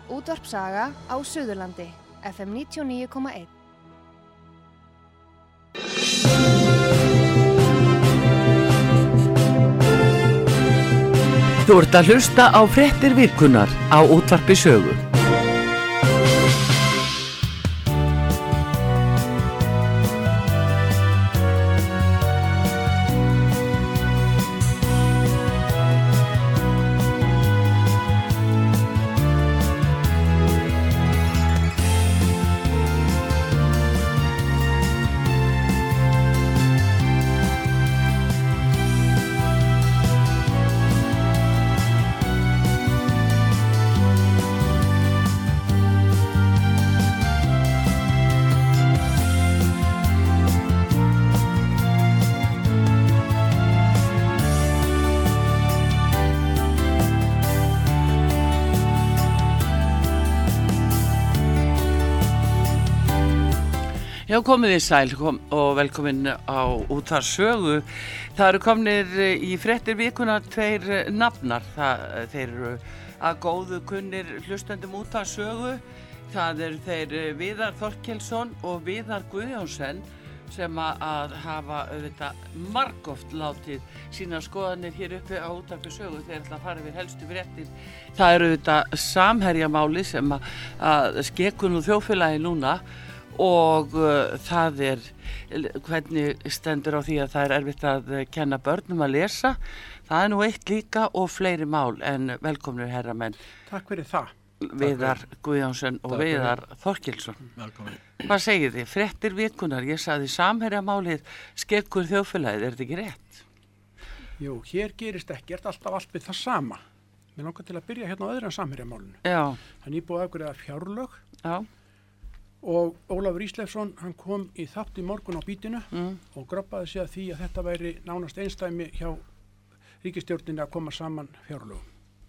Útvarp Saga á Suðurlandi, FM 99,1. Þú ert að hlusta á fréttir vikunnar á Útvarpi Sögu. Já, komið þið sæl og velkomin á Útvarp Sögu. Það eru komnir í fréttir vikunar tveir nafnar. Þeir eru að góðu kunnir hlustendum Útvarp Sögu. Það eru þeir Viðar Þorkelsson og Viðar Guðjónsson sem að hafa auðvitað margoft látið sína skoðanir hér uppi á Útvarpi Sögu. Þeir ætla að fara við helstu fréttir. Það eru auðvitað samherjamáli sem að skekun og þjóðfélagi núna. Og það hvernig stendur á því að það erfitt að kenna börnum að lesa. Það nú eitt líka og fleiri mál en velkomnir herramenn. Takk fyrir það. Viðar Guðjónsson og Viðar Þorkelsson. Velkomin. Hvað segið þið? Fréttir vikunar, ég sagði samherjamálið skekkur þjóðfélagið, þetta ekki rétt? Jú, hér gerist ekkert, alltaf allt við það sama. Mér langar til að byrja hérna á öðru en samherjamálinu. Já. Það nýbúið afgreiða fjárlög. Já. Og Ólafur Ísleifsson, hann kom í þátt í morgun á bítinu og grabbaði sig að því að þetta væri nánast einstæmi hjá ríkisstjórninni að koma saman fjárlögum.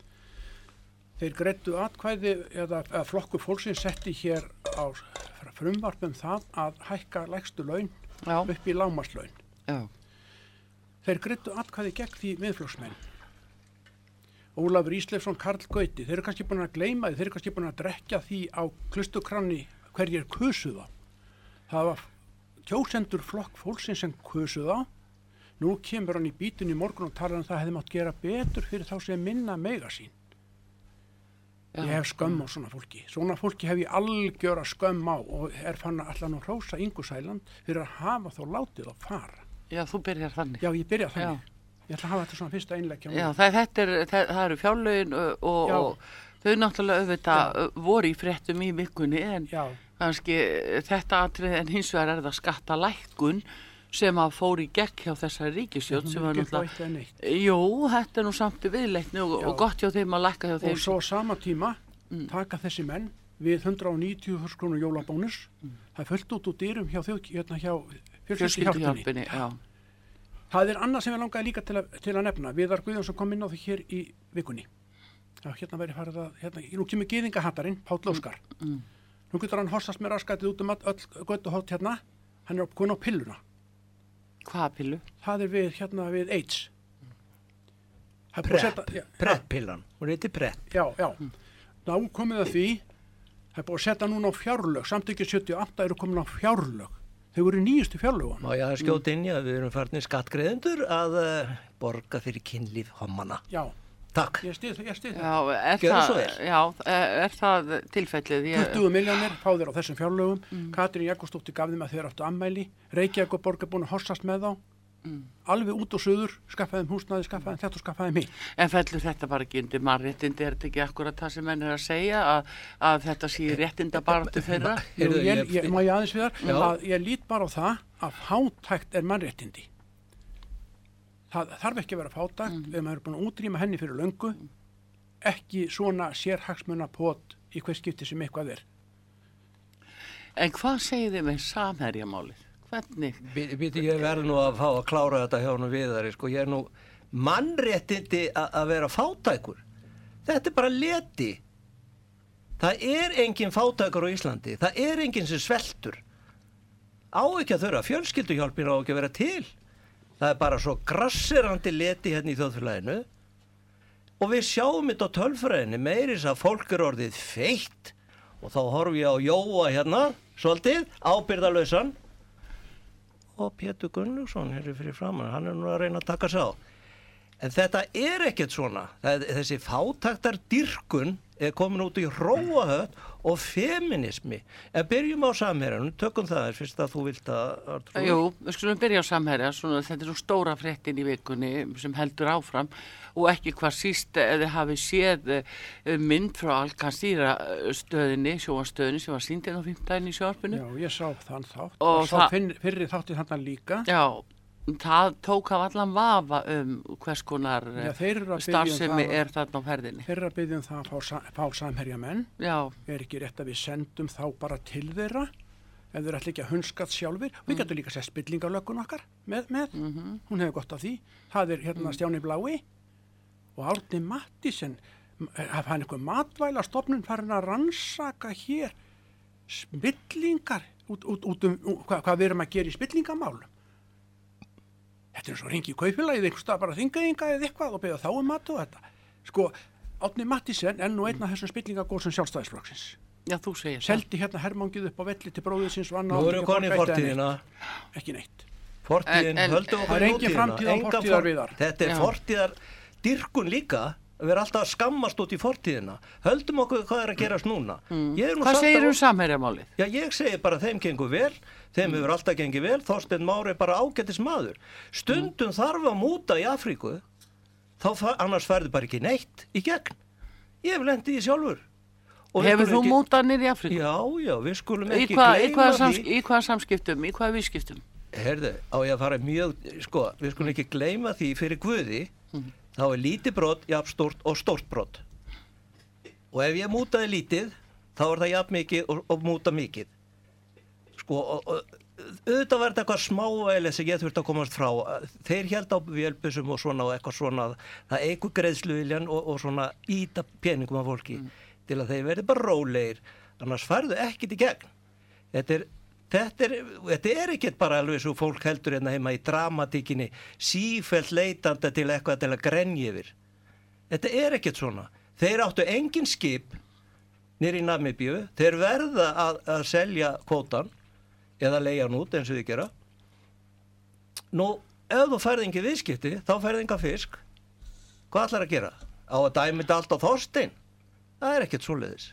Þeir greiddu atkvæði eða flokkur fólksins setti hér á frumvarpum það að hækka lægstu laun upp í lágmarkslaun. Já. Þeir greiddu atkvæði gegn því miðflokksmenn. Ólafur Ísleifsson, Karl Gauti, þeir eru kannski búin að gleyma því, þeir eru kannski búin að drekja því á klustukranni hverjir kusu þá. Það var kjósendur flokk fólksins sem kusu þá. Nú kemur hann í bítinu í morgun og talar það hefði mátt gera betur fyrir þá sem minna mega sín. Já. Ég hef skömm á svona fólki. Svona fólki hef ég algjöra skömm á og fann allan að hrósa Ingu Sæland fyrir að hafa þá látið að fara. Já, þú byrjar þannig. Já, ég byrja þannig. Já. Ég ætla að hafa þetta svona fyrsta einlegg. Já, það eru fjárlögin og þau náttúrulega auðvitað voru í fréttum í vikunni en kannski þetta atrið en hins vegar það skattalækkun sem að fór í gegn hjá þessari ríkisstjórn sem var náttúrulega. Jú, þetta nú samt viðleitni og gott hjá þeim að lækka hjá þeim. Og svo sama tíma taka þessi menn við 190.000 krónur jólabónus. Það fullt út úr dyrum hjá fjölskylduhjálpunni. Já. Það annað sem ég langaði líka til að nefna. Viðar Guðjónsson kom inn á því hér í vikunni. Hérna væri farið að, nú kemur gyðingahattarinn, Páll Óskar. Nú getur hann hossast með raskatið út öll göttuhótt hérna. Hann er komin á pilluna. Hvaða pillu? Það við AIDS. Prettpillan, hún heiti Prett. Já. Ná komið að því, það er búið að setja núna á fjárlög, samtökið 78 eru komin á fjárlög. Þau voru nýjustu fjárlögum. Má ég að skjóta inn í að við erum farnir skattgreiðendur að borga fyrir kynlíf hommanna. Já. Takk. Ég styð. Já, er það tilfellið? 20 milljónir fá þeir á þessum fjárlögum. Katrín Jakobsdóttir gaf þeim að þeir áttu ammæli. Reykjavíkurborg er búin að hossast með þá. Alveg út og suður, skaffaði þeim húsnæði, skaffaði þeim þetta og skaffaði þeim hitt. En fellur þetta bara ekki undir mannréttindi? Er þetta ekki akkurat það sem menn er að segja að þetta sé réttindabaráttu þeirra? Má ég aðeins við þar? Að ég lít bara á það að fátækt er mannréttindi. Það þarf ekki að vera fátækt ef maður er búin að útrýma henni fyrir löngu, ekki svona sérhagsmunapot í hvers skipti sem eitthvað er. En hvað segir þið með samherjamálið? Hvernig? Ég verð nú að fá að klára þetta hjá nú Viðari, sko. Ég er nú mannréttindi að vera fátækur. Þetta er bara leti. Það er engin fátækur á Íslandi. Það er engin sem sveltur. Á ekki að þurfa fjölskylduhjálpin á ekki að vera til. Það er bara svo grasserandi leti hérna í þjóðfélaginu og við sjáum þetta á tölfræðinni meiris að fólk orðið feitt og þá horf ég á Jóa hérna svolítið, ábyrgðarlausan og Pétur Gunnlaugsson fyrir framan, hann nú að reyna að taka sig á. En þetta ekkert svona. Þessi fátæktardýrkun komin út í hróahöfn og feminismi. En byrjum á Samherjanum, tökum það fyrst að þú vilt að Jú, við skulum byrja á Samherja, þetta svo stóra fréttin í vikunni sem heldur áfram og ekki hvað síst eða hafi séð mynd frá Al-Jazeera stöðinni, sjónvarpsstöðinni sem var sýnd á 5. í sjónvarpinu. Já, ég sá þann þátt og sá fyrri þáttinn þarna líka. Já, það tók af allan vafa hvers konar starfsemi þarna á ferðinni. Þeir að biðja það að fá Samherjamenn. Já. Ekki rétt að við sendum þá bara til þeirra ef þeir ætla ekki að hunskast sjálfir. Við getum líka sett spillingarlöggun okkar með. Hún hefur gott af því. Það hérna Stjáni Blái og Árni Matthísen. Hann einhver matvælastofnun farin að rannsaka hér spillingar út hvað við erum að gera í spillingamálum. Þetta svo ringi í kaupfélagið, einhvers stað bara þingaðinga eða eitthvað og beða þá mat og þetta. Sko, Árni Matthísen nú einn af þessum spillingagósum Sjálfstæðisflokksins. Já, þú segir það. Seldi hérna hermangið upp á velli til bróðinsins og annað. Nú erum konið fortíðina. Ekki neitt. Fortíðin, höldum okkur í nútíðina. Engin framtíð á fortíðar viðar. Þetta fortíðar dyrkun líka. Við erum alltaf að skammast út í fortíðina. Höldum okkur hvað að gerast núna. Hvað segir Samherjamálið? Já, ég segi bara þeim gengur vel. Þeim hefur alltaf gengið vel. Þorsteinn Már bara ágætis maður. Stundum þarf að múta í Afríku. Annars færðu bara ekki neitt í gegn. Ég hef lent í því sjálfur. Hefur þú mútað niður í Afríku? Já, við skulum ekki gleyma því. Í hvaða samskiptum? Í hvaða viðskiptum? Heyrðu, á ég að fara mjög, við skulum ekki gleyma því fyrir Guði. Þá lítið brot, jafn stórt og stórt brot. Og ef ég mútaði lítið, þá það jafn mikið og múta mikið. Sko, auðvitað var þetta eitthvað smávæli sem ég þurfti að komast frá. Þeir héldu á vélbyssum og svona og eitthvað svona. Það eykur greiðsluviljan og svona íta peningum af fólki til að þeir verði bara rólegir. Annars færðu ekkert í gegn. Þetta ekkert bara alveg svo fólk heldur hérna heima í dramatíkinni sífellt leitandi til eitthvað til að grenja yfir. Þetta ekkert svona. Þeir áttu engin skip niður í Namibíu. Þeir verða að selja kvótan eða leigja hann út eins og þið gera. Nú, ef þú færði engin viðskipti, þá færði engan fisk. Hvað ætlar að gera? Á að dæmi þetta allt á Þorstein? Það ekkert svoleiðis.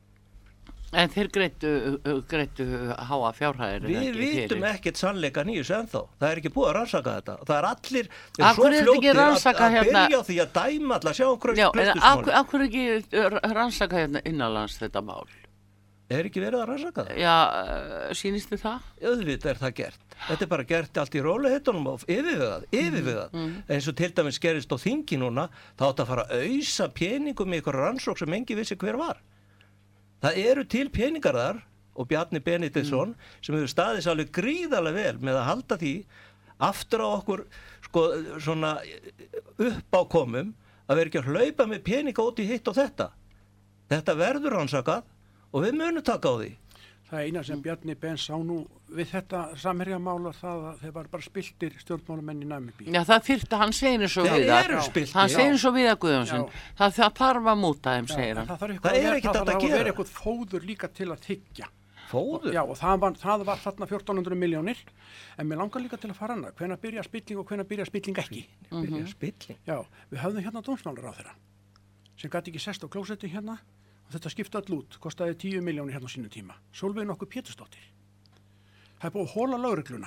En þeir greiddu háa fjárhæðir. Við vitum ekkert sannleikann í þessu ennþá. Það ekki búið að rannsaka þetta. Það allir svo fljótir að byrja á því að dæma allar sjá okkur. Já, en af hverju ekki rannsaka hérna innanlands þetta mál? Ekki verið að rannsaka það? Já, sýnist þið það? Auðvitað það gert. Þetta bara gert allt í rólegheitunum og yfirvegað. Eins og til dæmis gerist á þingi núna, þá átt að fara að ausa peningum í ykkur rannsókn sem engi vissi hver var. Það eru til peningar þar og Bjarni Benediktsson sem hefur staðið alveg gríðarlega vel með að halda því aftur á okkur svona uppákomum að vera ekki að hlaupa með peninga út í hitt og þetta. Þetta verður rannsakað og við munum taka á því. Það eina sem Bjarni Ben sá nú við þetta Samherjamál það að þeir var bara spiltir stjórnmálamenn í Namibíu. Já, það þyrfti, hann segir svo við það. Hann segir svo við að Guðjónsson. Það þarf að múta þeim, segir hann. Það þarf að vera eitthvað fóður líka til að þiggja. Fóður? Já, og það var þarna 1400 milljónir, en mér langar líka til að fara hana. Hvenær byrja spilling og hvenær byrja spilling ekki? Byrja spilling? Já, við höfðum hérna dómsmálaráðherra sem gat ekki sest á klósetti hérna. Þetta skipti all út, kostaði 10 milljónir hérna á sínu tíma. Sólveig nokkuð Pétursdóttir. Það búið að hóla lögregluna.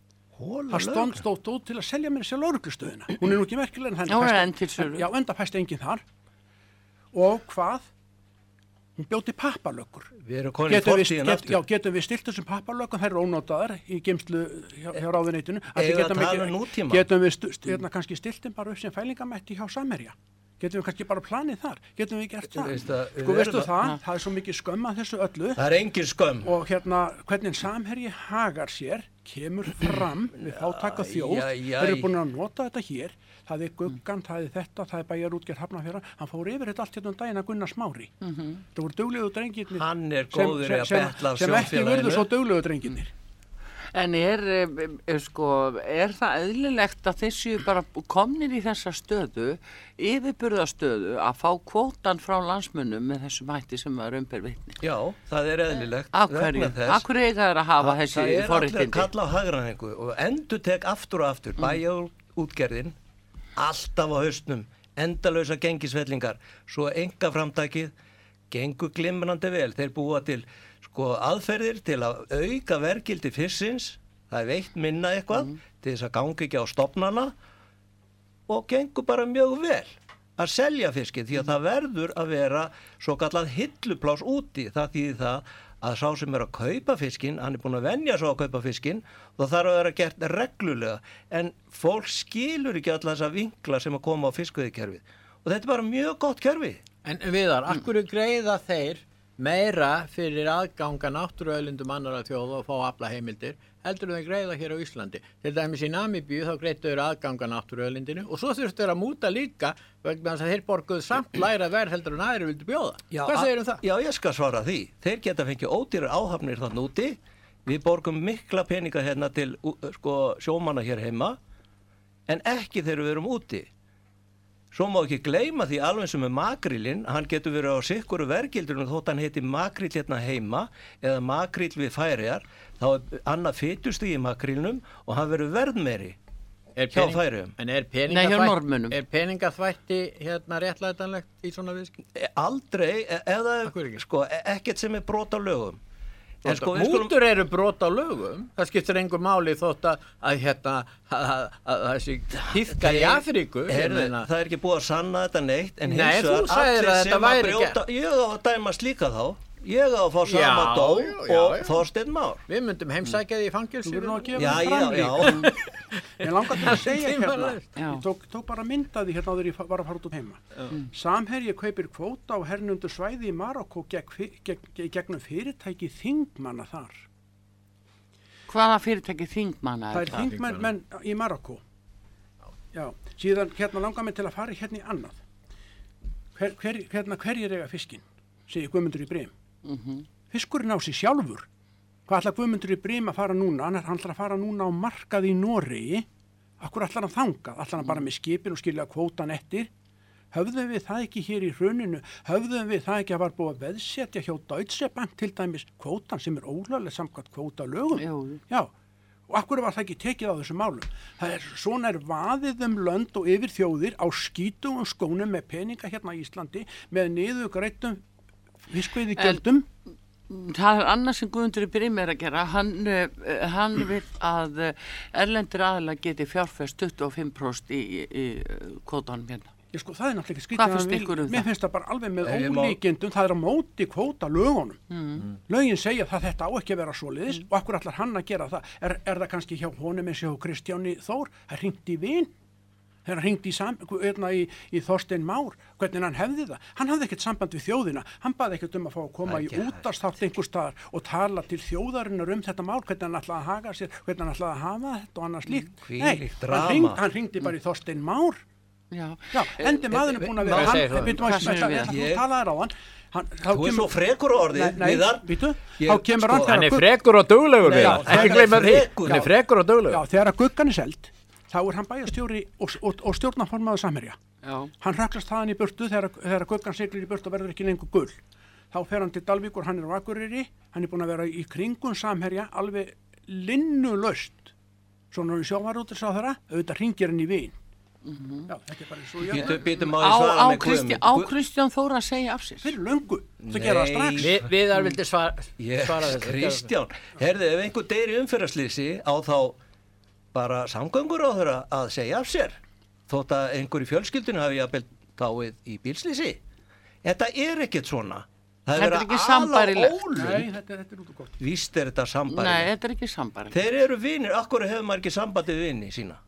Það stóð til að selja mér sér lögreglustöðina. Hún nú ekki merkileg en enda fæst enginn þar. Og hvað? Hún bjóti pappalöggur. Við erum konið fortíðin aftur. Já, getum við stilt þessum pappalöggum, þær eru ónotaðar í geymslu hjá ráðuneytinu. Getum við kannski stiltum bara upp sem fælingamætti hjá Samherja. Getum við kannski bara planið þar? Getum við gert það? Veistu það? Það svo mikið skömm að þessu öllu. Það engin skömm. Og hvernig Samherji hagar sér, kemur fram við fátæka þjóð. Þeir eru búin að nota þetta hér. Það Guggan, það þetta, það Bæjarútgerð Hafnarfjarðar. Hann fór yfir þetta allt hérna daginn að Gunnar Smári. Það voru duglegu drengirnir. Hann góður að betla af sjónfélaginu. Sem ekki verður svo duglegu drengirnir. En er það eðlilegt að þeir séu bara komnir í þessa stöðu, yfirburðastöðu, að fá kvótan frá landsmönnum með þessum hætti sem var umber vitni? Já, það er eðlilegt. Af hverju eiga þeir að hafa þessi forréttindi? Það er allir að kalla á hagræðingu og endurtek aftur og aftur, bæjarútgerðin, alltaf á haustnum, endalausa gengisfellingar, svo einkaframtakið gengur glimrandi vel. Þeir búa til aðferðir til að auka verðgildi fisksins, það er veitt minna eitthvað til þess að ganga ekki á stofnana og gengur bara mjög vel að selja fiskinn því að það verður að vera svo kallað hillupláss úti. Það þýðir það að sá sem er að kaupa fiskinn, hann er búin að venja svo að kaupa fiskinn og það þarf að vera gert reglulega, en fólk skilur ekki alla þessa vinkla sem að koma á fiskveiðikerfið og þetta er bara mjög gott kerfi. En Viðar, af hverju greiða þeir meira fyrir aðganga náttúruauðlindum annarra þjóða og fá aflaheimildir heldur þeir greiða hér á Íslandi? Til dæmis í Namibíu þá greiddu þeir aðganga náttúruauðlindinu og svo þurftu þeir að múta líka vegna þess að þeir borguðu samt lægra verð heldur en aðrir vildu bjóða. Hvað segir það? Já, ég skal svara því. Þeir geta fengið ódýrar áhafnir þann úti. Við borgum mikla peninga hérna til sjómanna hér heima en ekki þegar við erum úti. Svo má ekki gleyma því alveg sem með makrílinn, hann getur verið á sikuru verðgildinu þótt hann heiti makríll hérna heima eða makríll við Færeyjar, þá er annað fytustig í makrílnum og hann verður verðmeiri hjá Færeyjum. En er peningaþvætti hérna réttlætanlegt í svona viðskipti? Aldrei, eða ekkert sem er brot á lögum. Mútur eru brot á lögum, það skiptir engu máli þótt að þessi tíðka í Afríku. Það er ekki búið að sanna þetta neitt, en hins vegar allir sem að brjóta, ég á að dæmast líka þá, ég á að fá sama dóm og Þorsteinn Már. Við myndum heimsækja því í fangelsi. Þú verður nú að gefa Já. Ég langar til að segja hérna, ég tók bara myndaði hérna áður ég var að fara út heima. Samherji kaupir kvóta á hernumdu svæði í Marokkó gegnum fyrirtæki þingmanna þar. Hvaða fyrirtæki þingmanna? Það er þingmenn í Marokkó. Já, síðan hérna langar mig til að fara hérna í annað. Hverjir eiga fiskinn, segir Guðmundur í Brim. Fiskurinn á sig sjálfur. Hvað ætlar Guðmundur í Brim að fara núna? Hann ætlar að fara núna á markað í Noregi. Akkur ætlar hann þangað? Ætlar hann bara með skipin og skilja kvótan eftir? Höfðum við það ekki hér í hruninu? Höfðum við það ekki að var búið að veðsetja hjá Deutsche Bank til dæmis kvótan sem er ólögleg samkvæmt kvótalögum? Já. Og akkur var það ekki tekið á þessum málum? Svona er vaðið lönd og yfir þjóðir á skítugum skónum með peninga hérna í Íslandi með niðurgreiddum fiskveiðigjöldum. Það er annað sem Guðmundur í Brim er að gera. Hann vil að erlendir aðilar geti fjárfest 25% í kvótanum hérna. Það er náttúrulega ekki skrítið. Mér finnst það bara alveg með ólíkindum. Það er á móti kvóta lögunum. Lögin segja það þetta á ekki að vera svoleiðis og akkur ætlar hann að gera það. Er það kannski hjá honum eins og hjá Kristjáni Þór? Það hringt í vin. Þegar hann hringdi í Þorsteinn Már, hvernig hann hefði það. Hann hafði ekkert samband við þjóðina. Hann baði ekkert að fá að koma í útvarpsþátt einhvers staðar og tala til þjóðarinnar þetta mál, hvernig hann ætlaði að haga sér, hvernig hann ætlaði að hafa þetta og annars líkt. Nei, hann hringdi bara í Þorsteinn Már. Já, endi maðurinn búin að vera. Þú talaðir á hann. Þú er svo frekur á orðið, Viðar. Hann er frekur og duglegur, Viðar. Ekki gleyma því. Hann er frekur og duglegur. Já, þegar að Guggan er selt, þá er hann bæjarstjóri og stjórnarformaður Samherja. Hann hröklast þaðan í burtu þegar Guggan siglir í burtu og verður ekki lengur gull. Þá fer hann til Dalvíkur, hann er á Akureyri, hann er búin að vera í kringum Samherja alveg linnulaust. Svona sjóvarútvegsráðherra, auðvitað hringir hann í vin. Já, þetta er bara eins og á Kristján Þór að segja af sér fyrir löngu, það gera það strax. Viðar vildi svara þessu. Kristján, herðu, ef einhver deyr í umferðarslýsi á þá bara samgönguráðherra að segja af sér þótt að einhver í fjölskyldinu hafi jafnvel dáið í bílslýsi. Þetta er ekkert svona. Það er ekki sambærilegt. Nei, þetta er út og gott. Víst er þetta sambærilegt. Nei, þetta er ekki sambærilegt. Þeir eru vinir, akkur hefur maður ekki sambandið vini sína.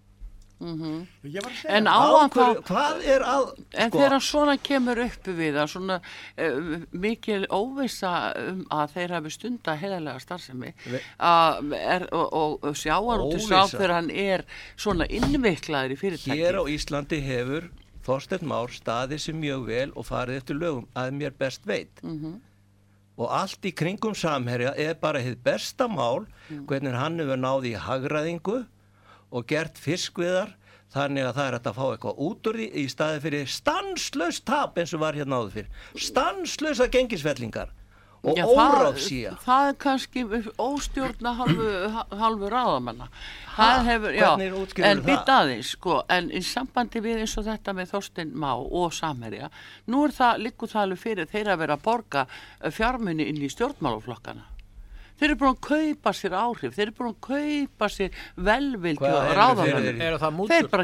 En hvað er að en þegar svona kemur upp við að svona mikil óvissa að þeir hafi stundað heiðarlega starfsemi og sjávarútvegsráðherra hann er svona innviklaður í fyrirtæki. Hér á Íslandi hefur Þorsteinn Már staðið sig mjög vel og farið eftir lögum að mér best veit. og allt í kringum Samherja bara hið besta mál, hvernig hann hefur náð í hagræðingu og gert fiskviðar, þannig að það hægt að fá eitthvað út úr því í staði fyrir stanslaust tap eins og var hérna áður fyrir. Stanslausa gengisfellingar og óráðsía. Það kannski óstjórna halvu ráðamanna. Það hefur, hvernig útskýrðu en býtt aðeins, sko, en í sambandi við eins og þetta með Þorstein Má og Samherja, nú liggur það alveg fyrir þeir að vera að borga fjármuni inn í stjórnmálaflokkana. Þeir eru búin að kaupa sér áhrif, þeir eru búin að kaupa sér velvildi og ráðamenn. Eru það mútur?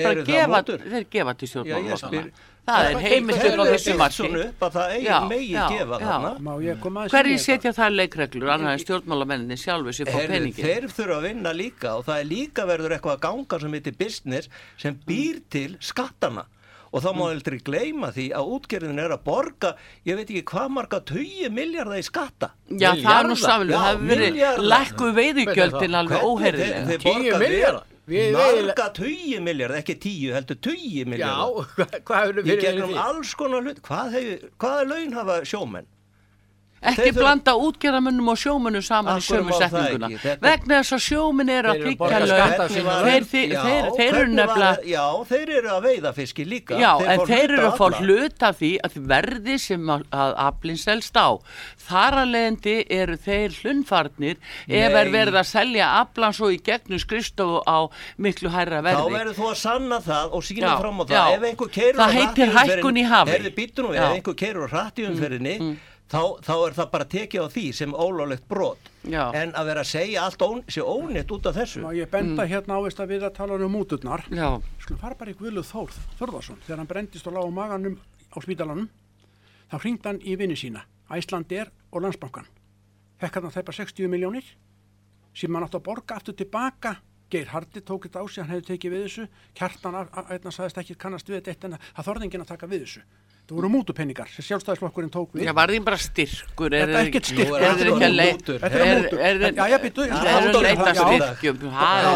Þeir gefa til stjórnmálaflokkana. Það heimildur á þessu marki. Það megi gefa þarna. Hverju setja það leikreglur, annað en stjórnmálamenninni sjálfur sem fá peningin? Þeir þurfa að vinna líka og það líka verður eitthvað að ganga sem heitir business sem býr til skattana. Og þá má aldrei gleyma því að útgerðin að borga, ég veit ekki hvað marga 20 milljarða í skatta. Já, það er nú samlega, það hefur verið lækkuð veiðigjöldin alveg óheyrilega. 10 milljarða? Marga 20 milljarða, ekki 10, heldur 20 milljarða. Já, hvað hefur verið því? Í gegnum alls konar hlut, hvaða laun hafa sjómenn? Ekki blanda útgerðarmönnum og sjómönnum saman í sömu setninguna. Vegna þess að sjómenn eru að tryggja laun. Þeir eru nefnilega... Já, þeir eru að veiða fiski líka. Já, en þeir eru að fá hluta því að verði sem að aflinn selst á. Þar að leiðandi eru þeir hlunnfarnir ef verið að selja aflann svo í gegnum skrifstofu á miklu hærra verði. Þá verður þú að sanna það og sína fram á það. Ef einhver keyrur það heitir hækkun í hafi. Ef einhver keyrur hratt í umferðinni, þá það bara tekið á því sem ólöglegt brot. En að vera að segja allt sé ónýtt út af þessu. Ég benda hérna ávist að við að tala múturnar. Skulum fara bara í Guðlaug Þórðarsson. Þegar hann brendist og lá á maganum á spítalanum, þá hringdi hann í vini sína, Icelandair og Landsbankann. Fekk hann þeipa 60 milljónir sem hann átti að borga aftur tilbaka. Geir Hardi tók þetta á sig, hann hefði tekið við þessu. Kjartan sagðist ekki kannast við þetta en það þorði enginn að taka við þessu. Það voru mútupenningar sem Sjálfstæðisflokkurinn tók við. Já, var því bara styrkur? Þetta er ekkert styrkur. Er þeir ekki að leita? Þetta er mútur. Já, býttu. Er að leita styrkjum?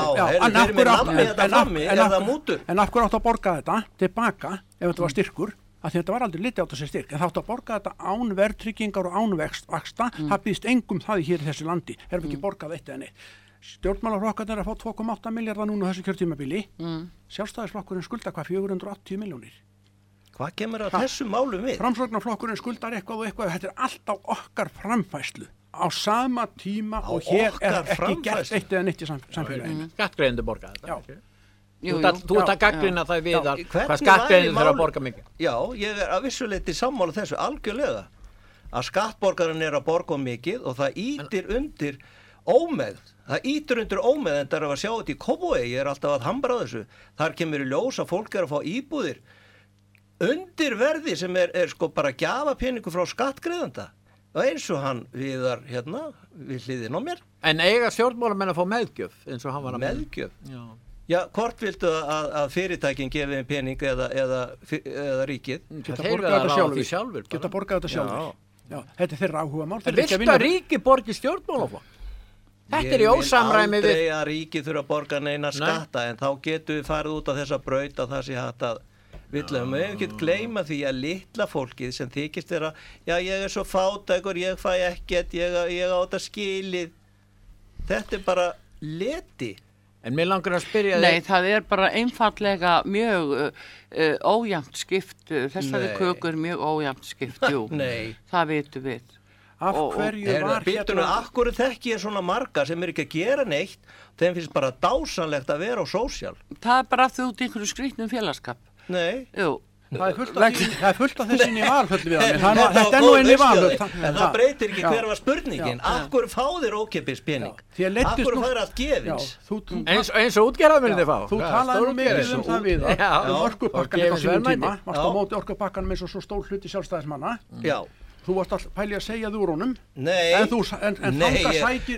En af hverju áttu að borga þetta tilbaka ef þetta var styrkur? Að þetta var aldrei litið á þessi styrk. En það áttu að borga þetta án verðtryggingar og án vaxta. Það býðst engum það hér í þessu landi. Erum ekki borgað eitt eða neitt. Stjórnmálaflokkarnir að fá 2,8 milljarða núna á þessu kjörtímabili. Sjálfstæðisflokkurinn skulda hvað 480 milljónir. Hvað kemur að þessum málum við? Framsóknarflokkurinn skuldar eitthvað og eitthvað. Þetta er alltaf okkar framfærslu á sama tíma og hér er ekki gert eitt eða neitt í samfélaginu. Skattgreiðendur borga þetta. Þú ert að gagnrýna það við að hvað skattgreiðendur þarf að borga mikið. Já, ég er að vissuleyti sammála þessu algjörlega. Að skattborgarinn er að borga mikið og það ýtir undir ómeð. Það ýtir undir ómeð en það er að sjá þetta í Kópavogi. Ég er alltaf að hambra þessu. Þar kemur í ljós að fólk er að fá íbúðir undir verði sem er sko bara gjafapeningur frá skattgreiðanda og eins og hann viðar hérna við hliðin á mér. En eiga stjórnmálamenn að fá meðgjöf eins og hann var að meðgjöf? Já, hvort viltu að fyrirtækin gefi pening eða ríkið? Geta borgað þetta sjálfur. Geta borgað þetta sjálfur. Já, þetta er þeirra áhuga mál. Viltu að ríkið borgi stjórnmálaflokk? Þetta er í ósamræmi við... Ég vil aldrei að ríkið þurfa að borga neina skatta en þá getum við farið út af þessa braut að það sé hægt að Við ekki gleyma því að litla fólkið sem þykist vera, já ég er svo fátækur, ég fæ ekkert, ég á þetta skilið. Þetta er bara leti. En mér langar að spyrja þig. Nei, það er bara einfallega mjög ójafnt skipt, þessari kökur mjög ójafnt skipt, jú. Nei. Það vitum við. Af hverju var hérna? Akkur þekki ég svona marga sem ekki að gera neitt, þeim finnst bara dásanlegt að vera á sósíal. Það er bara þú út í einhverju skrýtnum félagskap. Nei. Jú. Það er fullt af þessin í valhöllu við hann. Þetta er nú inn í valhöll. En það breytir ekki hver var spurningin. Akkur fá þér ókeypis pening? Akkur fær allt gefins? Eins og útgerðarmennir fá. Þú talaði nú mikið það við orkupakkan á sínum tíma. Varst á móti orkupakkanum eins og svo stór hluti sjálfstæðismanna. Já. Þú varst all pæli að segja þú úr honum. Nei. En þanga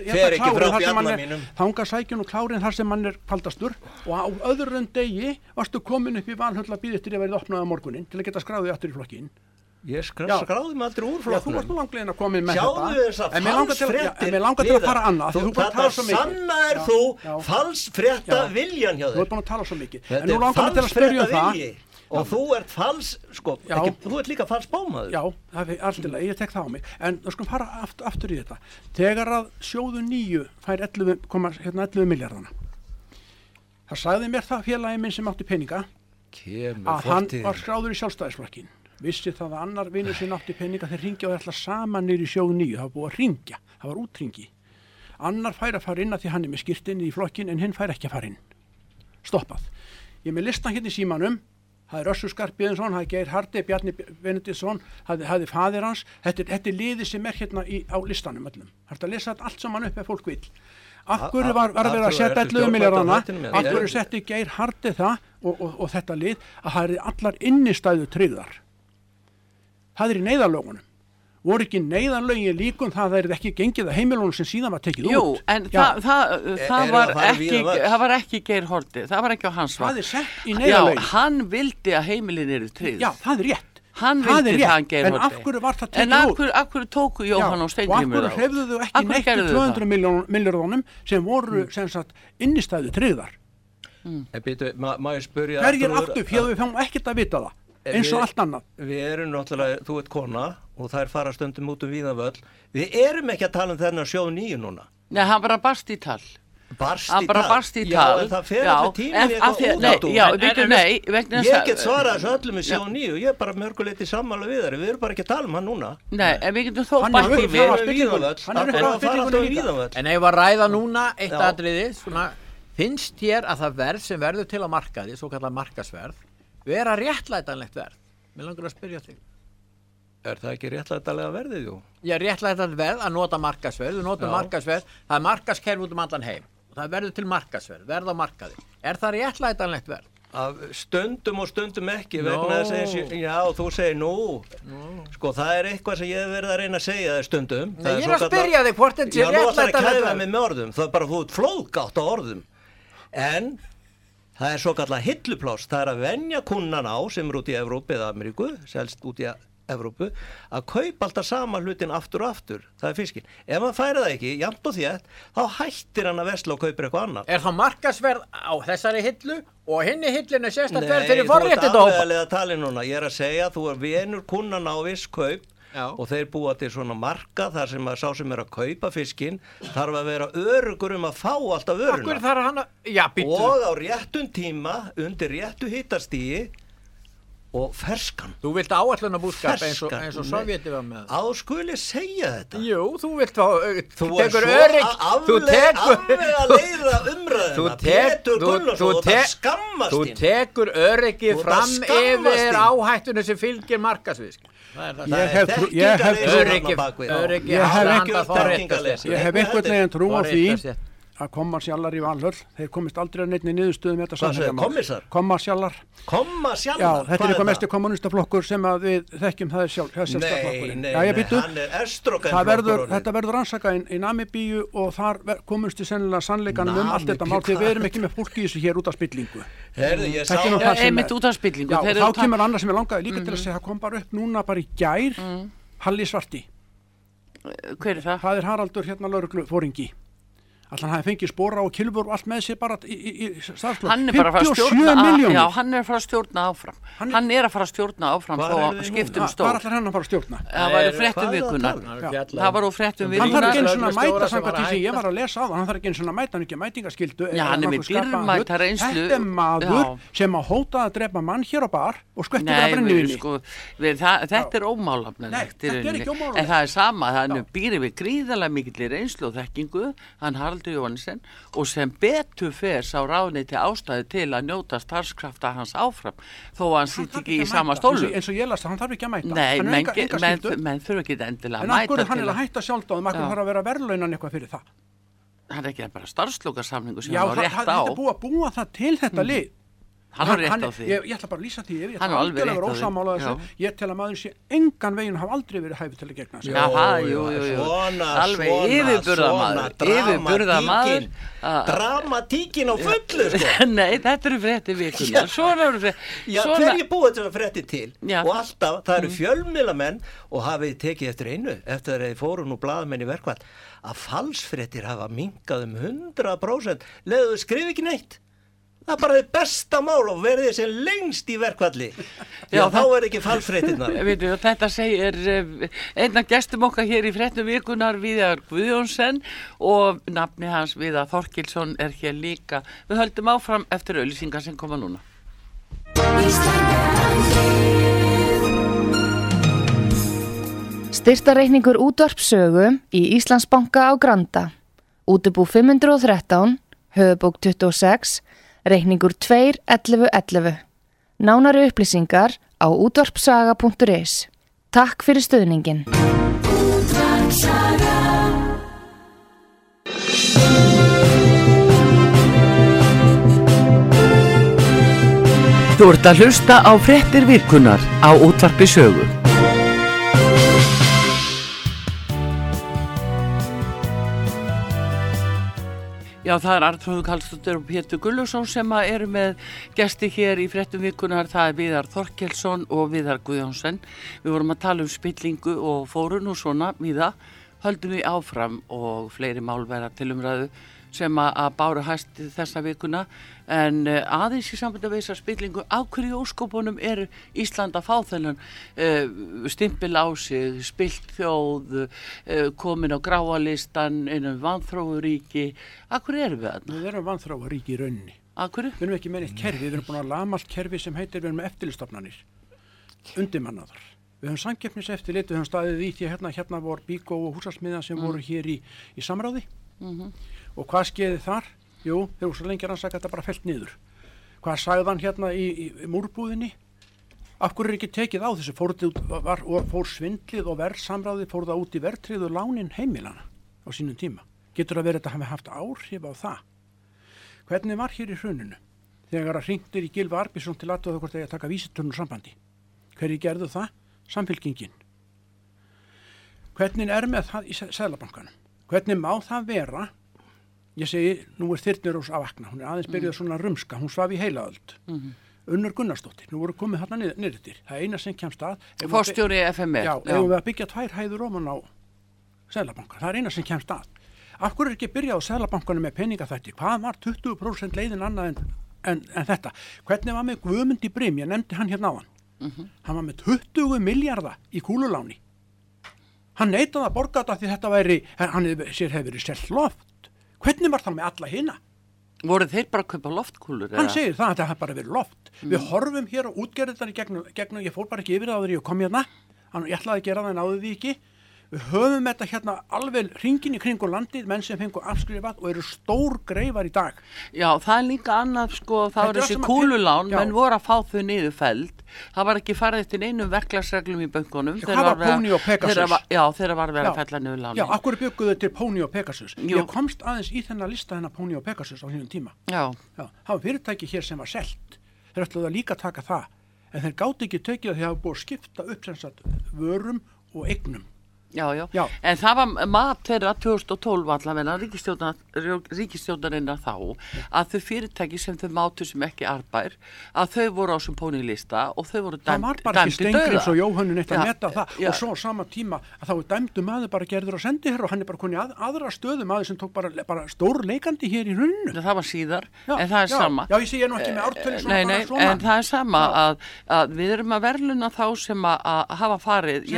sækir nú klárin þar sem hann er kvaldastur og á öðrum degi varstu komin upp í Valhöll að bíða eftir að verið opnað á morguninn til að geta skráðið aftur í flokkin. Ég skráði mig aldrei úr flokknum. Já, þú varst nú langlegin að koma með þetta. Sjáðu þess að falsfréttir. En mér langar til að fara annað. Þetta sannaðir þú falsfrétta viljan hjá þér. Þú ert búin að tala svo mikið. En nú langar til að spyrja það. Og þú ert þú ert líka falsbómaður. Já, það er alltaf, ég tek það á mig. En þá skulum fara aftur í þetta. Þegar að sjóðu 9 fær 11 miljardana. Það sagði mér það félagi minn sem átti peninga að hann var skráður í Sjálfstæðisflokkin. Vissi það að annar vinur sinn átti peninga, þeir ringja og er alltaf saman niður í sjóðu 9. Það var búið að ringja, það var útringi. Annar fær að fara inn að því hann er með skirtin í flokkin en hinn fær ekki að fara inn. Stoppað. Ég með listan hérna í símanum, það er Össur Skarphéðinsson, það er Geir Haarde, Bjarni Benediktsson, það er faðir hans, þetta er liðið sem er hérna á listanum öllum. Það er að lesa þetta allt saman upp ef fólk vil. Af hverju var verið að setja 11 miljardana, af hverju setti Geir Haarde það og þetta lið að það er allar innistæðu tryggðar. Það er í neyðarlögunum. Voru ekki neyðarlögin líkum það er ekki gengið að heimilunum sem síðan var tekið út. Jú, en það var ekki Geir Haarde, það var ekki á hans vakt. Það er sett í neyðarlögin. Já, hann vildi að heimilin eru tryggð. Já, það er rétt. Hann vildi það hann Geir Haarde. En af hverju var það tekið út? En af hverju tóku Jóhann og Steingrímur á? Og af hverju hreyfðu þau ekki neitt í 200 miljardunum sem voru sem sagt innistæðu tryggðar? Má ég spyrja hverjir aftur, fyrir við fáum ekkert að vita það. Eins og allt annað. Við erum náttúrulega, þú ert kona og þær fara stundum út víðavöll. Við erum ekki að tala þennan sjóð 9 núna. Nei, hann bara barst í tal. Hann bara barst í tal. Já, en það fer með tíminn eitthvað út á. Ég get svarað þessu öllum í sjóð 9 og ég er bara mörguleiti sammála við þær. Við erum bara ekki að tala hann núna. Nei, en við getum þó bætt í við. Hann er að fara alltaf í víðavöll. En ef að ræða núna eitt atriði, finnst þér að það verð sem verður til á markaði, svo kallað markaðsverð, vera réttlætanlegt verð? Mér langar að spyrja þig. Er það ekki réttlætanlega verðið, jú? Já, réttlætanlegt verð að nota markaðsverð. Við notum markaðsverð, það er markaðskerfi út allan heim. Og það verður til markaðsverð, verð á markaði. Er það réttlætanlegt verð? Stundum og stundum ekki vegna þess að já, þú segir nú. Sko, það er eitthvað sem ég hef verið að reyna að segja þér stundum. Nei, ég er að spyrja þig hvort þetta sé réttlætanlegt verð. Með orðum. Það er bara þú ert flóðgátt á orðum. En það er svo kallað hillupláss, það er að venja kunnan á sem er út í Evrópu eða Ameríku, selst út í Evrópu, að kaupa alltaf sama hlutin aftur og aftur, það er fiskinn. Ef hann færi það ekki, jafnt og þétt, þá hættir hann að versla og kaupir eitthvað annað. Er það markaðsverð á þessari hillu og hinni hillinu sérstakt verð fyrir forréttindahópa? Nei, þú ert afvegalega að tala núna, ég er að segja, þú er venur kunnan á viss kaup. Já. Og þeir búa til svona marka þar sem að sá sem er að kaupa fiskinn þarf að vera örugur að fá alltaf vöruna og á réttum tíma undir réttu hitastígi og ferskan. Þú vilt áætlunarbúskap eins og Sovjeti var með. Á skuli segja þetta. Jú, þú vilt fá þú tekur afvega leiða umræðina Pétur Gunnarsson og það skammast þú tekur öryggi fram yfir áhættunum sem fylgir markaðsviðskiptum. Ég hef einhvern veginn trú á því að kommarsjallar í Valhöll, þeir komist aldrei að neittni niðurstöðum með þetta samfélagamál. Kommarsjallar? Já, þetta er eitthvað mesti kommunistaflokkur sem að við þekkjum, það er sjálfstæðisflokkurinn. Hann er estrógenflokkur. Þetta verður rannsakað í Namibíu og þar komumst við sennilega sannleikanum allt þetta mál, því við erum ekki með fólki í þessu hér út af spillingu. Einmitt út af spillingu. Já, og þá kemur annað sem ég langaði líka til að segja, það kom bara upp núna bara í gær, Halli Svarti. Hver er það? Það er Haraldur hérna lögreglufóringi. Allan hann fengið spora og kylfur og allt með sér bara í starfslokk. Hann er bara að fara að stjórna, já, hann er að fara að stjórna áfram. Hann er að fara að stjórna áfram þó að skiptum stól. Hvað er allar hann að fara að stjórna? Það var fréttum vikunar. Það var úr fréttum vikunar. Hann þarf ekki eins og að mæta samkvæmt því sem ég var að lesa á það. Hann þarf ekki eins og að mæta, hann ekki mætingaskyldu. Já, hann er með dýrmæta reynslu. Þetta er maður sem að hóta að drepa mann hér á bar og skvettir að brennivíni. Þetta er ómálefnilegt. En það er sama, hann býr yfir gríðarlega mikilli reynslu og þekkingu, hann Haraldur Jóhannesson, og sem betur fer sá ráðuneyti ástæðu til að njóta starfskrafta hans áfram þó að hann sitt ekki í sama stólu. Eins og ég las það, hann þarf ekki að mæta. Nei, menn þurfa ekki endilega að mæta. En af hverju hann er að hætta sjálfdáðum, af hverju þarf að vera verðlaunan eitthvað fyrir það? Hann er ekki bara starfslokasamningu sem hann á rétt á. Já, þetta er búið að búa það til þetta lið. Hann har rétt á því. Ég ætla bara að lýsa því yfir. Hann er alveg rétt á því. Ósamála þessu. Ég tel að maður sé engan veginn hafa aldrei verið hæfur til að gegna þessu. Jú. Alveg yfirburðamaður. Dramatíkin á fullu, sko. Nei, þetta eru fréttir vikunar. Svona eru fréttir. Já, hverju búið þetta fréttir til? Og alltaf, það eru fjölmiðlamenn og hafið tekið eftir einu, eftir að þeir fóru nú blaðamenn í verkfall, að falsfréttir hafa minkað 100%. Leðu skrif ekki neitt. Það bara þið besta mál og verðið sem lengst í verkvalli. Já, þá ekki fallfréttirnar. Veitu, þetta segir einn af gestum okkar hér í fréttum vikunar, Viðar Guðjónsson, og nafni hans Viðar Þorkilsson hér líka. Við höldum áfram eftir auglýsingar sem koma núna. Styrktarreikningur útvarpssögu í Íslandsbanka á Granda. Útibú 513, höfubók 26, reikningur 21111. Nánari upplýsingar á útvarpssaga.is. Takk fyrir stuðningin. Þú ert að hlusta á fréttir vikunar á útvarpi sögu. Já, það Arnþrúður Karlsdóttir og Pétur Gulluðsson sem eru með gesti hér í fréttum vikunar. Það Viðar Þorkelsson og Viðar Guðjónsson. Við vorum að tala spillingu og fóru nú svona víða. Höldum við áfram og fleiri mál verða til umræðu sem að báru hæst þessa vikuna. En aðeins í sambandi við þessa spillingu, á hverju óskopunum Ísland að fá þennan stimpil á sig, spilt þjóð, komin á gráalistan, innan vanþróuríki. Á hverju við þarna? Við erum vanþróuríki í rauninni. Á hverju? Við erum ekki með neitt kerfi, við erum búin að lama allt kerfi sem heitir, við erum með eftirlitsstofnanir, undirmannaðar. Við höfum samkeppniseftirlit, við höfum staðið í því að hérna voru Bíkó og Húsasmiðjan sem voru hér í samráði. Og hvað skeiði þar? Jú, þeir voru svo lengi að rannsaka þetta bara fellt niður. Hvað sagði hann hérna í múrbúðinni? Af hverju ekki tekið á þessu? Fór svindlið og verðsamráði, fór það út í verðtryggðu lánin heimilana á sínum tíma. Getur að vera þetta hafi haft áhrif á það? Hvernig var hér í hruninu? Þegar að hringtir í Gylfa Arnbjörnsson til aðtöðu hvort að taka vísitölur sambandi. Hverju gerðu það? Samfylkingin. Hvernig með það í Seðlabankanum? Hvernig má það vera? Ég segi, nú Þyrnirós að vakna, hún aðeins byrjuð svona rumska, hún svaf í heilaöld. Unnur Gunnarsdóttir, nú voru komið þarna niður til. Það eina sem kemst að. Forstjóri FMR. Já, ef við að byggja 2 hæðir ofan á Seðlabanka, það eina sem kemst að. Af hverju ekki byrjað á Seðlabankanum með peningaþætti? Hvað var 20% leiðin annað en þetta? Hvernig var með Guðmund í Brim? Ég nefndi hann hérna áðan. Hann var með 20 milljarða í kúluláni. Hann neitaði að borga þetta því þetta væri, sér hefur verið selt loft. Hvernig var það með alla hina? Voru þeir bara að kaupa loftkúlur? Hann segir það að þetta hafði bara verið loft. Við horfum hér á útgerðirnar í gegnum, ég fór bara ekki yfir það áður ég kom hérna, ég ætlaði að gera það en áður því ekki. Við höfum þetta hérna alveg hringin í kringu landið, menn sem fengu afskrifað og eru stór greifar í dag. Já, það líka annað, sko, það var þessi kúlulán, menn voru að fá þau niður feld. Það var ekki farið eftir neinum verklagsreglum í bönkunum. Það var Pony og Pegasus. Þeirra var verið að fella niður lánin. Já, akkur bygguðu til Pony og Pegasus. Ég komst aðeins í þennan lista hennar Pony og Pegasus á hennum tíma. Já. Það var fyrirtæki hér sem var selt. Þeir ætluðu að líka taka það. En þeir gátu ekki tekið að þeir hafa búið að skipta upp sem sagt vörum og eignum. Já. En það var mat þeirra 2012 allavega ríkisstjórnarinnar þá að þau fyrirtæki sem þau mátu sem ekki arbær, að þau voru á sem pónilista og þau voru dæmdi döða. Það var bara ekki Steingríms og Jóhönnun eitt að meta það og svo á sama tíma að þá er dæmdu maður bara gerður á sendiherra og hann er bara konið aðra stöðu maður sem tók bara stór leikandi hér í hruninu. Það var síðar, en það er sama. Já, ég sé nú ekki með ártölu svona bara svona. En það er sama að við erum að verðluna þá sem að hafa farið,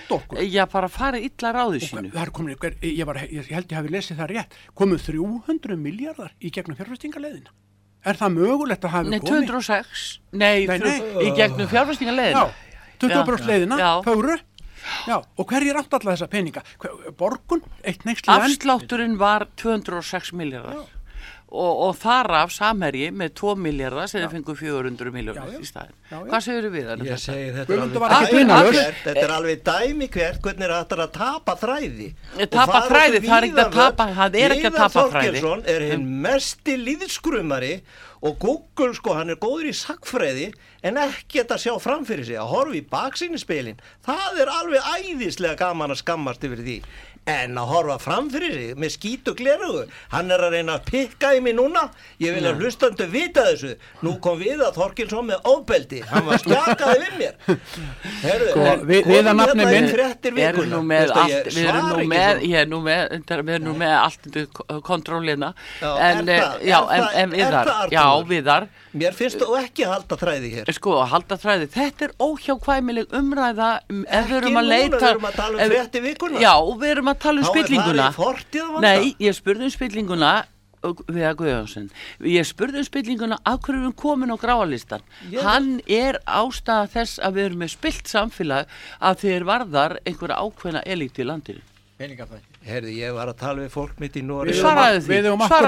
farið illa ráði sínu. Ég held ég hafi lesið það rétt. Komuð 300 milljarðar í gegnum fjárfestingarleiðina. Er það mögulegt að hafi komið? 206. Nei. Í gegnum fjárfestingarleiðina. Já, 20% leiðina, fögru. Já, og hverjir átt alla þessa peninga? Borgun, eitt nexli enn. Afslátturinn var 206 milljarðar. Og þaraf Samherji með 2 milljarðar sem þeir fengu 400 milljarðar í staðinn. Hvað segir við það? Ég segi þetta er alveg dæmi hvernig þetta er að tapa þræði. Tapa þræði, það er ekki að tapa, það er ekki að tapa þræði. Viðar Þorkelsson er hinn mesti lýðskrumari og Google sko, hann er góður í sagnfræði en ekki að sjá fram fyrir sig, að horfa í baksýnisspegilinn. Það er alveg æðislega gaman að skammast yfir því. en að horfa fram fyrir sig með skít og glerugu. Hann að reyna að pikka í mig núna. Ég vil að hlustandu vita þessu. Nú kom við að Þorkelsson með ofbeldi. Hann var stjakaði við mér. Herru, við að nafni minn við erum nú með allt við erum nú með allt undir kontrólina en Viðar Viðar mér finnst þú ekki að halda þræði hér halda þræði, þetta er óhjákvæmileg umræða ef við erum að leita við erum að tala frétti vikuna já, við erum að tala spillinguna nei, ég spurði spillinguna Viðar Guðjónsson ég spurði spillinguna af hverju við komin á gráalistan hann ástæða þess að við erum með spillt samfélag að þeir varðar einhverja ákveðna elít í landinu peningafætti Herði, ég var að tala við fólk mitt í Nóri svaraði því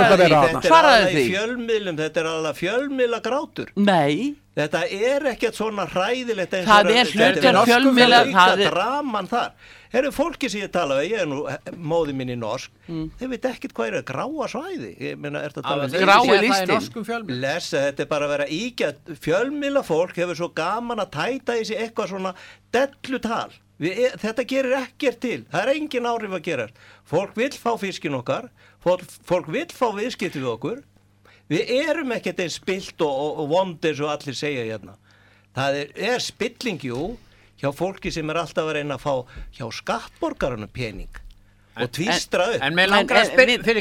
þetta er alveg fjölmiðla grátur nei þetta er ekkert svona hræðilegt það er hlutur fjölmiðla það er draman þar Herru, fólki sem ég tala við, ég nú móði minni norsk, þeir veit ekkert hvað gráa svæði. Ég meina, er þetta grái listin? Lesa, þetta bara að vera íkja. Fjölmiðla fólk hefur svo gaman að tæta í sig eitthvað svona dellutal. Þetta gerir ekkert til. Það er engin áhrif að gera. Fólk vill fá fiskin okkar, fólk vill fá viðskipti við okkur. Við erum ekkert eins spilt og vond eins og allir segja hérna. Það er spilling, jú, hjá fólki sem alltaf að reyna að fá hjá skattborgarunum pening og tvístra upp. En mér langar að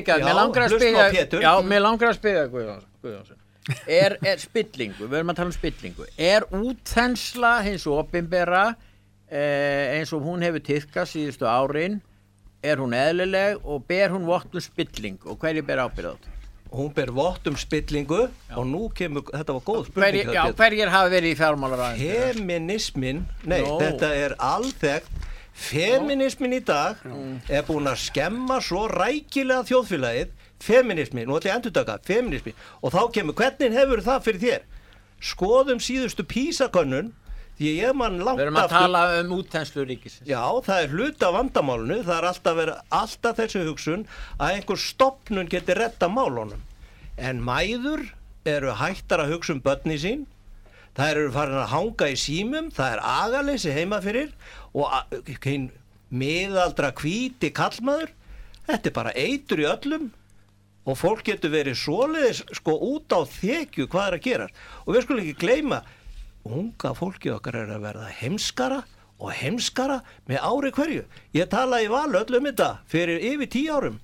spyrja Guðjónsson. Er spillingu, við erum að tala spillingu, útþensla hins opinbera eins og hún hefur tíðkast síðustu árin, hún eðlileg og ber hún vott spilling og hverju ber ábyrgð á þetta? Hún ber vott spillingu og nú kemur, þetta var góð spurning hverjir hafa verið í fjármálaráðuneytinu? Feminismin, þetta er alþekkt feminismin í dag er búin að skemma svo rækilega þjóðfélagið feminismin, nú ætla ég að endurtaka feminismin og þá kemur, hvernig hefur það fyrir þér? Skoðum síðustu PISA-könnun því ég man langt aftur. Við erum að tala útþenslu ríkisins. Já, það er hluti af vandamálinu, það er alltaf þessi hugsun að einhver stofnun geti retta málunum. En mæður eru hættar að hugsa börni sín, þær eru farin að hanga í símum, það er agaleysi heima fyrir og miðaldra hvíti kallmaður, þetta er bara eitur í öllum og fólk getur verið svoleiðis út á þekju hvað að gera. Og við skulum ekki gleyma unga fólki okkar að verða heimskara og heimskara með ári hverju. Ég talaði í Valöll þetta fyrir yfir 10 árum.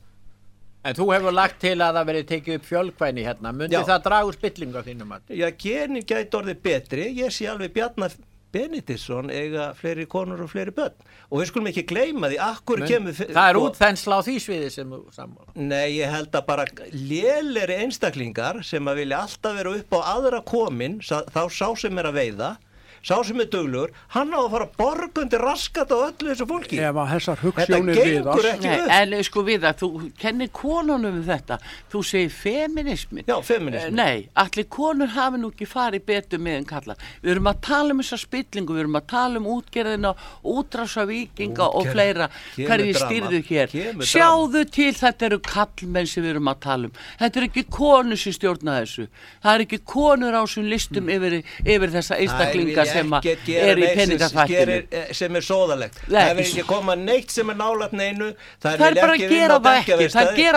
En þú hefur lagt til að það verið tekið upp fjölkvæni hérna. Mundi það draga úr spillingu á þínum að? Já, genin gæti orðið betri. Ég sé alveg Bjarnar Benediktsson eiga fleiri konur og fleiri börn. Og við skulum ekki gleyma því kemur... Það er útþensla á því sviði sem þú sammála. Nei, ég held að bara lélegri einstaklingar sem að vilja alltaf vera upp á aðra komin, þá sá sem er að veiða, sá sem er duglegur, hann á að fara borgundi raskat á öllu þessu fólki. Ef að þessar hugsjónir gengur ekki upp. En Viðar, þú kennir konunum þetta. Þú segir feminismin. Já, feminismin. Nei, allir konur hafi nú ekki farið betur með en kalla. Við erum að tala þessa spillingu, við erum að tala útgerðina, útrása víkinga og fleira. Hverju stýrðu hér? Sjáðu til þetta eru kallmenn sem við erum að tala Þetta eru ekki konur sem stjórna þessu. Það eru ekki konur á þessum listum yfir þessa einstaklinga sem er í peningafættinu sem sóðalegt það vil ekki koma neitt sem nálægt neinu það er bara að gera það ekki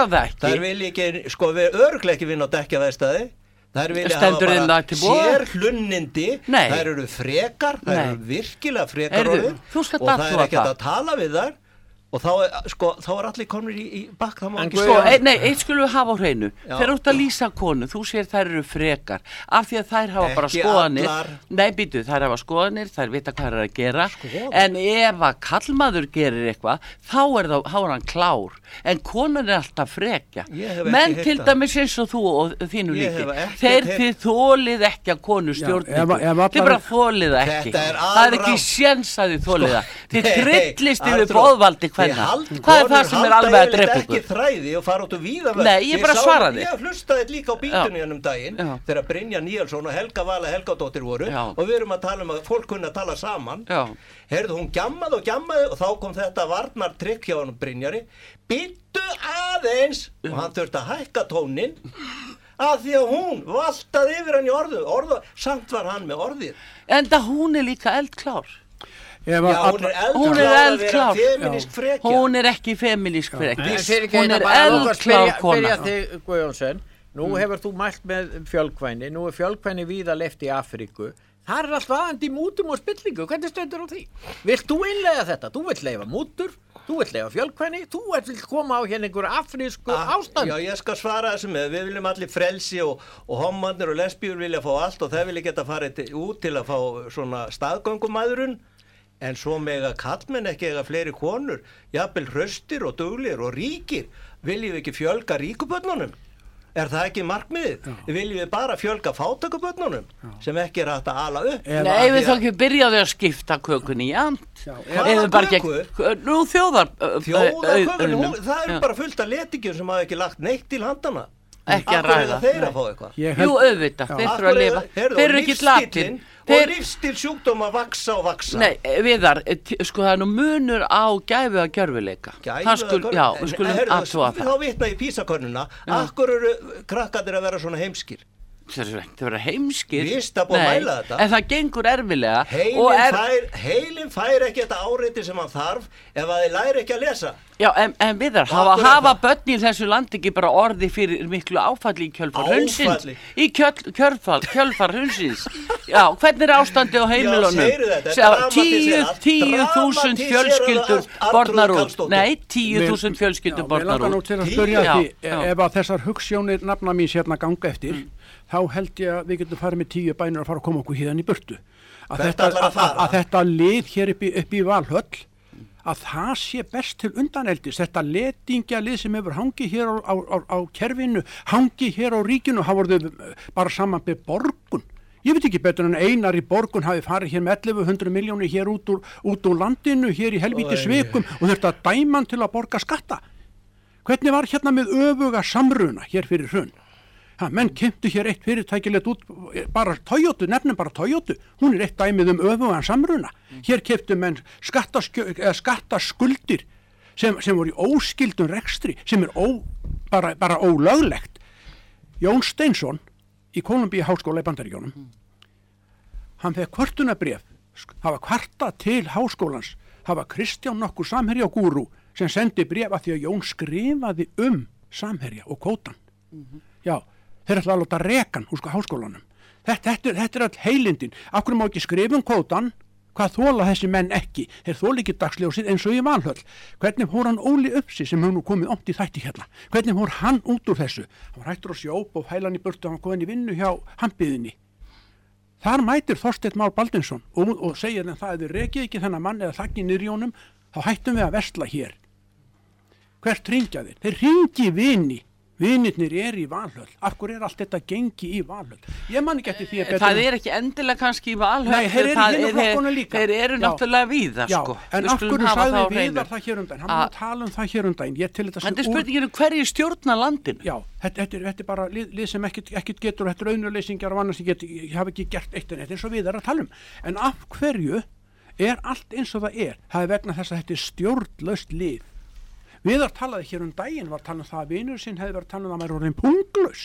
það vil ekki, við örugglega ekki vinna á dekkjaverkstæði það vilja hafa bara sér hlunnindi það eru frekar, það eru virkilega frekar og það er ekkert að tala við þar og þá er allir konur í bakk eitt skulum við hafa á hreinu þeir út að lýsa konu, þú sér þær eru frekar af því að þær hafa bara skoðanir þær hafa skoðanir, þær vita hvað að gera en ef að kallmaður gerir eitthvað, þá er hann klár en konan er alltaf frekja menn til dæmis eins og þú og þínu líki þið þólið ekki að konu stjórn þið bara þólið ekki það er ekki séns að þið þólið það þið trillist yfir boðvaldi hvað er það sem er alveg að drepa ykkur? Ekki þræði og fara út og víða Nei, ég bara svaraði. Ég hlustaði líka á bítunni hennum daginn þegar Brynja Níelsson og Helga Vala Helgadóttir voru og við erum að tala að fólk kunna að tala saman. Heyrðu, hún gjammaði og þá kom þetta varnartrykk hjá hann Brynjari. Bittu aðeins og hann þurfti að hækka tóninn að því að hún valtaði yfir hann í orðu samt var hann með orðið. Enda hún er líka eldklár. Ef Já, að hún er Hún er eldklár að vera eldklár. femínísk frekja. Hún er ekki femínísk frekja. En fyrir ekki Hún þetta er bara að loka að eldklár kona. spyrja þig, Guðjónsson. Nú hefur þú mælt með fjölkvæni, nú er fjölkvæni víða leyft í Afríku. Það er allt vaðandi mútum og spillingu. Hvernig stendur á því? Vilt þú innlega þetta? Þú vilt leyfa mútur, þú vilt leyfa fjölkvæni, þú vilt koma á hérna einhver afrísku ástand. Já, ég skal svara þessu með, við viljum allir frelsi og hommarnir og lesbíur vilja fá allt og þeir vilja geta farið út til að fá svona staðgöngumæðurinn, en svo mega kallmenn ekki eiga fleiri konur, jafnvel hraustir og duglir og ríkir, viljum við ekki fjölga ríkubönnunum? Er það ekki markmiðið? Viljum við bara fjölga fátækubönnunum sem ekki er hægt að ala upp? Nei, við þá ekki byrjaði að skipta kökunni í and. Hvaða köku? Nú þjóðar... Þjóðarkökunni, það er bara fullt af letingjum sem hafa ekki lagt neitt til handana. Ekki að ræða. Af hverju þeir að fá eitthvað? Jú, auðvitað, þeir þurfa að lifa. Þeir eru ekki latin. Og lífstíl sjúkdóma vaksa og vaksa. Nei, Viðar, sko það er nú munur á gæfu að gjörfuleika. Já, við skulum aðtúa það. Þá vitna í PISA-könnuna, akkur eru krakkarnir að vera svona heimskir? Það vera heimskir. Víst að búið að mæla þetta. En það gengur erfilega. Heilin fær ekki þetta áreiti sem hann þarf ef að þið læri ekki að lesa. Já, en Viðar, hafa börn í þessu landi ekki bara orði fyrir miklu áfalli í kjölfar hundsins? Í kjölfar hundsins. Já, hvernig er ástandi á heimilunum? Já, segir þetta. 10.000 fjölskyldur bornar út. Nei, 10.000 fjölskyldur bornar út. Mér langar nú til að spyrja því, ef að þessar hugsjónir nafna mín hérna ganga eftir, þá held ég að við getum farið með 10 bænir að fara að koma okkur hérna í burtu. Að þetta lið hér upp í Valhöll, að það sé best til undaneldis, þetta letingjalið sem hefur hangið hér á kerfinu, hangið hér á ríkinu, það voruð bara saman með Borgun. Ég veit ekki betur en Einar í Borgun hafi farið hér með 1100 miljónir hér út úr landinu, hér í helvíti svikum og þurfti að dæma hann til að borga skatta. Hvernig var hérna með öfuga samruna hér fyrir hrun? Menn kemdu hér eitt fyrirtækilegt út, bara Toyota, nefnum bara Toyota, hún er eitt dæmið öfugan samruna. Hér kemdu menn skattaskuldir sem voru í óskildum rekstri, sem bara ólöglegt. Jón Steinsson í Kólumbíu háskóla í Bandaríkjónum, hann fekk kvörtunarbréf, hafa kvarta til háskólans, hafa Kristján nokkur Samherja gúrú sem sendi bréf að því að Jón skrifaði Samherja og kvótan. Já. Þeir ætla að láta rekan úr háskólanum. Þetta er all heilindin. Akkur má ekki skrifa kvótan, hvað þóla þessi menn ekki? Þeir þóla ekki dagsljósið eins og í Valhöll. Hvernig fór hann Óli Upsi sem hefur nú komið omt í þætti hérna? Hvernig fór hann út úr þessu? Hann var hættur að sjópa og fæla hann í burtu, hann kom inn í vinnu hjá hampiðinni. Þar mætir Þorsteinn Már Baldinsson og segir en það ef þið rekið ekki þennan mann eða þakkið niður í honum, þá hættum við að versla hér. Hvert ringja þeir? Þeir ringi vini. Vinirnir í Valhöll. Af hverju allt þetta gengi í Valhöll? Ég man ekki eftir því að betur... Það ekki endilega kannski í Valhöll. Nei, þeir eru hérna flokkunum líka. Þeir eru náttúrulega víðar, sko. Já, en af hverju sagði Víðar það hér daginn? Hann má tala það hér daginn. Þetta er spurninginu hverju stjórna landinu? Já, þetta er bara lið sem ekkert getur, þetta er raunurleysingjar og annars ég hafa ekki gert eitt en þetta er svo Víðar að tala En af hverju er allt eins og það er? Það er vegna þess að þetta er stjórnlaust lið. Viðar talaði hér daginn, var talað það að vinur sinn hefði verið talað að maður orðin punglaus.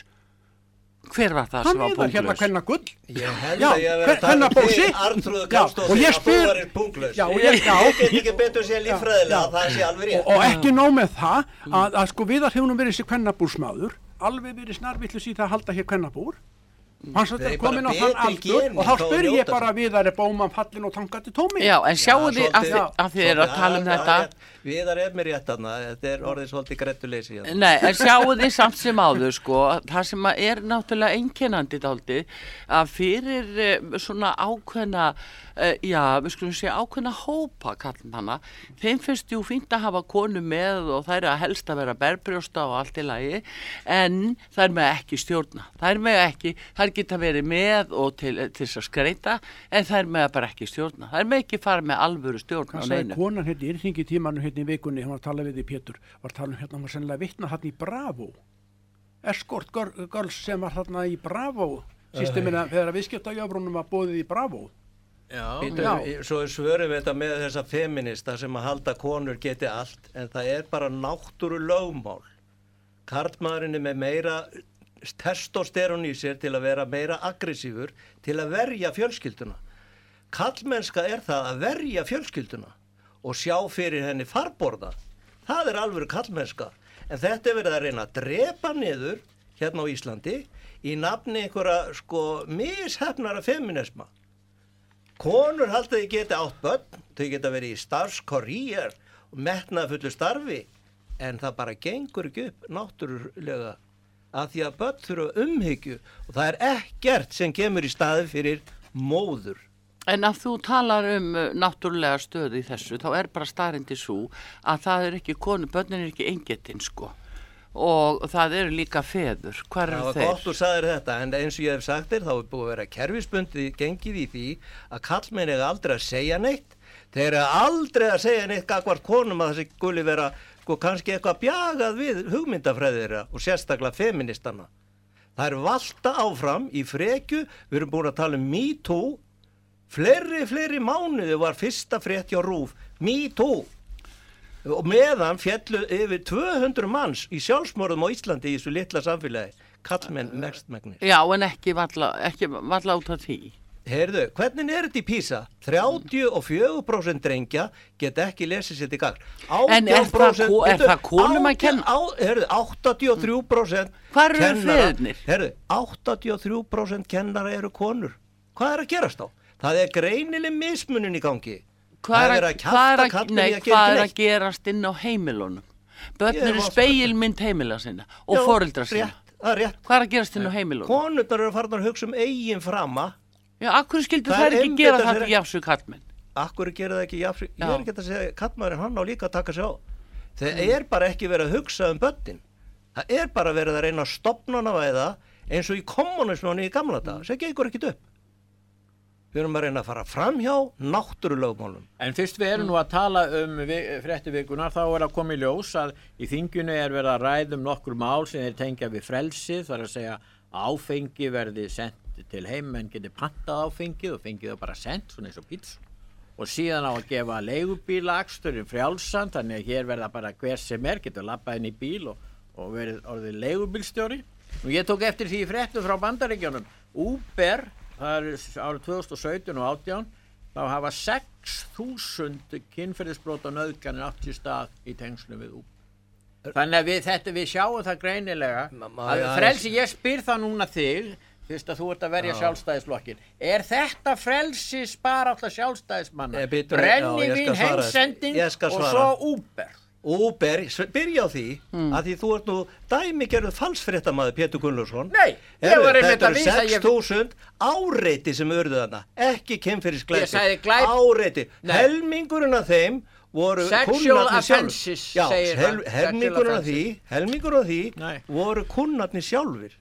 Hver var það sem var punglaus? Hann hérna Kvenna Gull. Ég held að ég verið að tala til Arnþrúðu Karlsdóttir að þú varir punglaus. Ég get ekki betur sér líffræðilega að það sé alveg rétt. Og ekki nóg með það að sko Viðar hefur nú verið sér kvennabúrsmaður, alveg verið snarvillus í það að halda hér kvennabúr. Hann svo komin á þann aldur og þá spyr ég bara Viðar bóman fallin og tankandi tómi. Já, en sjáu þið að þið eru að tala þetta. Viðar mér rétt þarna, þetta er orðið svolítið grettuleysi. Nei, en sjáu þið samt sem áður, sko, það sem er náttúrulega einkennandi dálítið að fyrir svona ákveðna, við skulum segja ákveðna hópa, kallum hana, þeim finnst jú fínt að hafa konu með og þær að helst að vera berbrjósta og allt í lagi, en þær með ekki stjórna. Þær geta verið með og til að skreita, en þær með bara ekki stjórna. Þær með ekki fara með alvöru stjórn á neinu. Það sagði konan hérna í yrningi tímanu í vikunni, hann var að tala við því Pétur, var að tala hérna, hann var sennilega vitna hérna í Bravo. Escort girls sem var hérna í Bravo, systemina þegar viðskiptajöfrunum var boðið í Bravo. Svo svörum við þetta með þessa feminista sem að halda konur geti allt, en það er bara náttúru lögmál. Karlmaðurinn með meira testosterón í sér til að vera meira aggressífur, til að verja fjölskylduna. Kallmennska það að verja fjölskylduna og sjá fyrir henni farborða. Það alvöru kallmennska. En þetta verið að reyna að drepa niður hérna á Íslandi í nafni einhverja mishefnara feminisma. Konur halda þau geti átt börn, þau geta verið í starfskarriér og metnaðfullu starfi, en það bara gengur ekki upp náttúrulega að því að börn þurfa umhyggju og það ekkert sem kemur í staði fyrir móður. En að þú talar náttúrulega stöðu í þessu, þá bara staðreyndin sú að það ekki konu, börnin ekki eingetinn og það líka feður. Hvar eru þeir? Það var gott þú sagðir þetta, en eins og ég hef sagt þér, þá búið að vera kerfisbundið gengið í því að kallmenn aldrei að segja neitt. Þeir aldrei að segja neitt gagnvart konum að það skuli vera kannski eitthvað bjagað við hugmyndafræðira og sérstaklega feministana. Það valta áfram í frekju, við erum búin að tala Me Too, fleiri mánuði var fyrsta frétt hjá RÚV, Me Too. Og meðan féllu yfir 200 manns í sjálfsmorðum á Íslandi í þessu litla samfélagi, kallmenn mestmegnir. Já, en ekki valla út af því. Heyrðu, hvernig þetta í PISA? 34% drengja geta ekki lesið sér til gagn. En það konum að kenna? Heyrðu, 83% Hvar eru feðurnir? Heyrðu, 83% kennara eru konur. Hvað að gerast þá? Það greinileg mismunun í gangi. Hvað að gerast inn á heimilunum? Börn spegilmynd heimila sinna og foreldra sinna. Rétt. Hvað að gerast inn á heimilunum? Konurnar farnar að hugsa eigin frama. Já, akkur skildu þær ekki gera það til jafsu kallmenn? Akkur gera það ekki jafsu? Ég ekki að segja kallmaðurinn, hann á líka að taka sig á. Það bara ekki verið að hugsa börnin. Það bara verið að reyna að stofnanavæða eins og í kommunismanni í gamla dag. Það gengur ekkit upp. Við erum að reyna að fara framhjá náttúrulögmálum. En fyrst við erum nú að tala fréttivikunar, þá að koma í ljós að í þinginu verið að ræða nokkur mál sem tengja við frelsið, það að segja áfengi verði sendt til heim, menn geti pantað áfengið og fengið það bara sendt, svona eins og pizza. Og síðan á að gefa leigubílaaksturinn frjálsan, þannig að hér verða bara hver sem getur labbað inn í bíl og verið orðið leigubílstjóri. Og ég tók eftir því í fréttum frá Bandaríkjunum, Uber, það árið 2017 og 2018, þá hafa 6.000 kynferðisbrot og nauðganir átt sér stað í tengslum við Uber. Þannig að við sjáum það greinilega að frelsi, ég spyr það núna þig, fyrst að þú ert að verja sjálfstæðisflokkin. Þetta frelsi spara alltaf sjálfstæðismanna? Brennivín, heimsending og svo Uber. Uber, byrja á því að því þú ert nú dæmigerður falsfréttamaður Pétur Gunnlaugsson. Nei, ég var einmitt að vísa. Þetta 6.000 áreiti sem urðu þarna, ekki kynferðisglæpi. Ég sagði glæp. Áreiti. Helmingurinn af þeim voru sexual offenses, segir það. Helmingurinn af því voru kunnarnir sjálfir.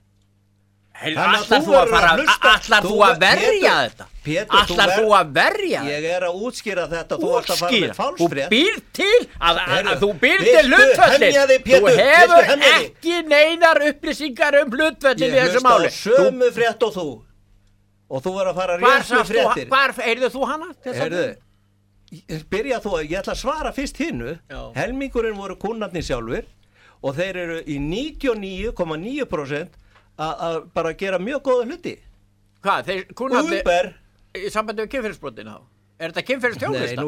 Ætlar þú að verja þetta? Ætlar þú að verja þetta? Ég að útskýra þetta, þú ert að fara með falsfrétt. Þú býr til þú býr til hlutföllin. Þú hefur ekki neinar upplýsingar hlutföllin í þessu máli. Ég hlusta á sömu frétt og þú. Og þú verður að fara rétt með fréttir. Hvar heyrðu þú hana? Byrja þú, ég ætla að svara fyrst hinnu. Helmingurinn voru kunnarnir sjálfur og þeir eru í 99,9% að bara gera mjög góða hluti. Hvað? Þeir kunnarnir Uber í sambandi við kynferðisbrotin þá? Þetta kynferðisþjónusta?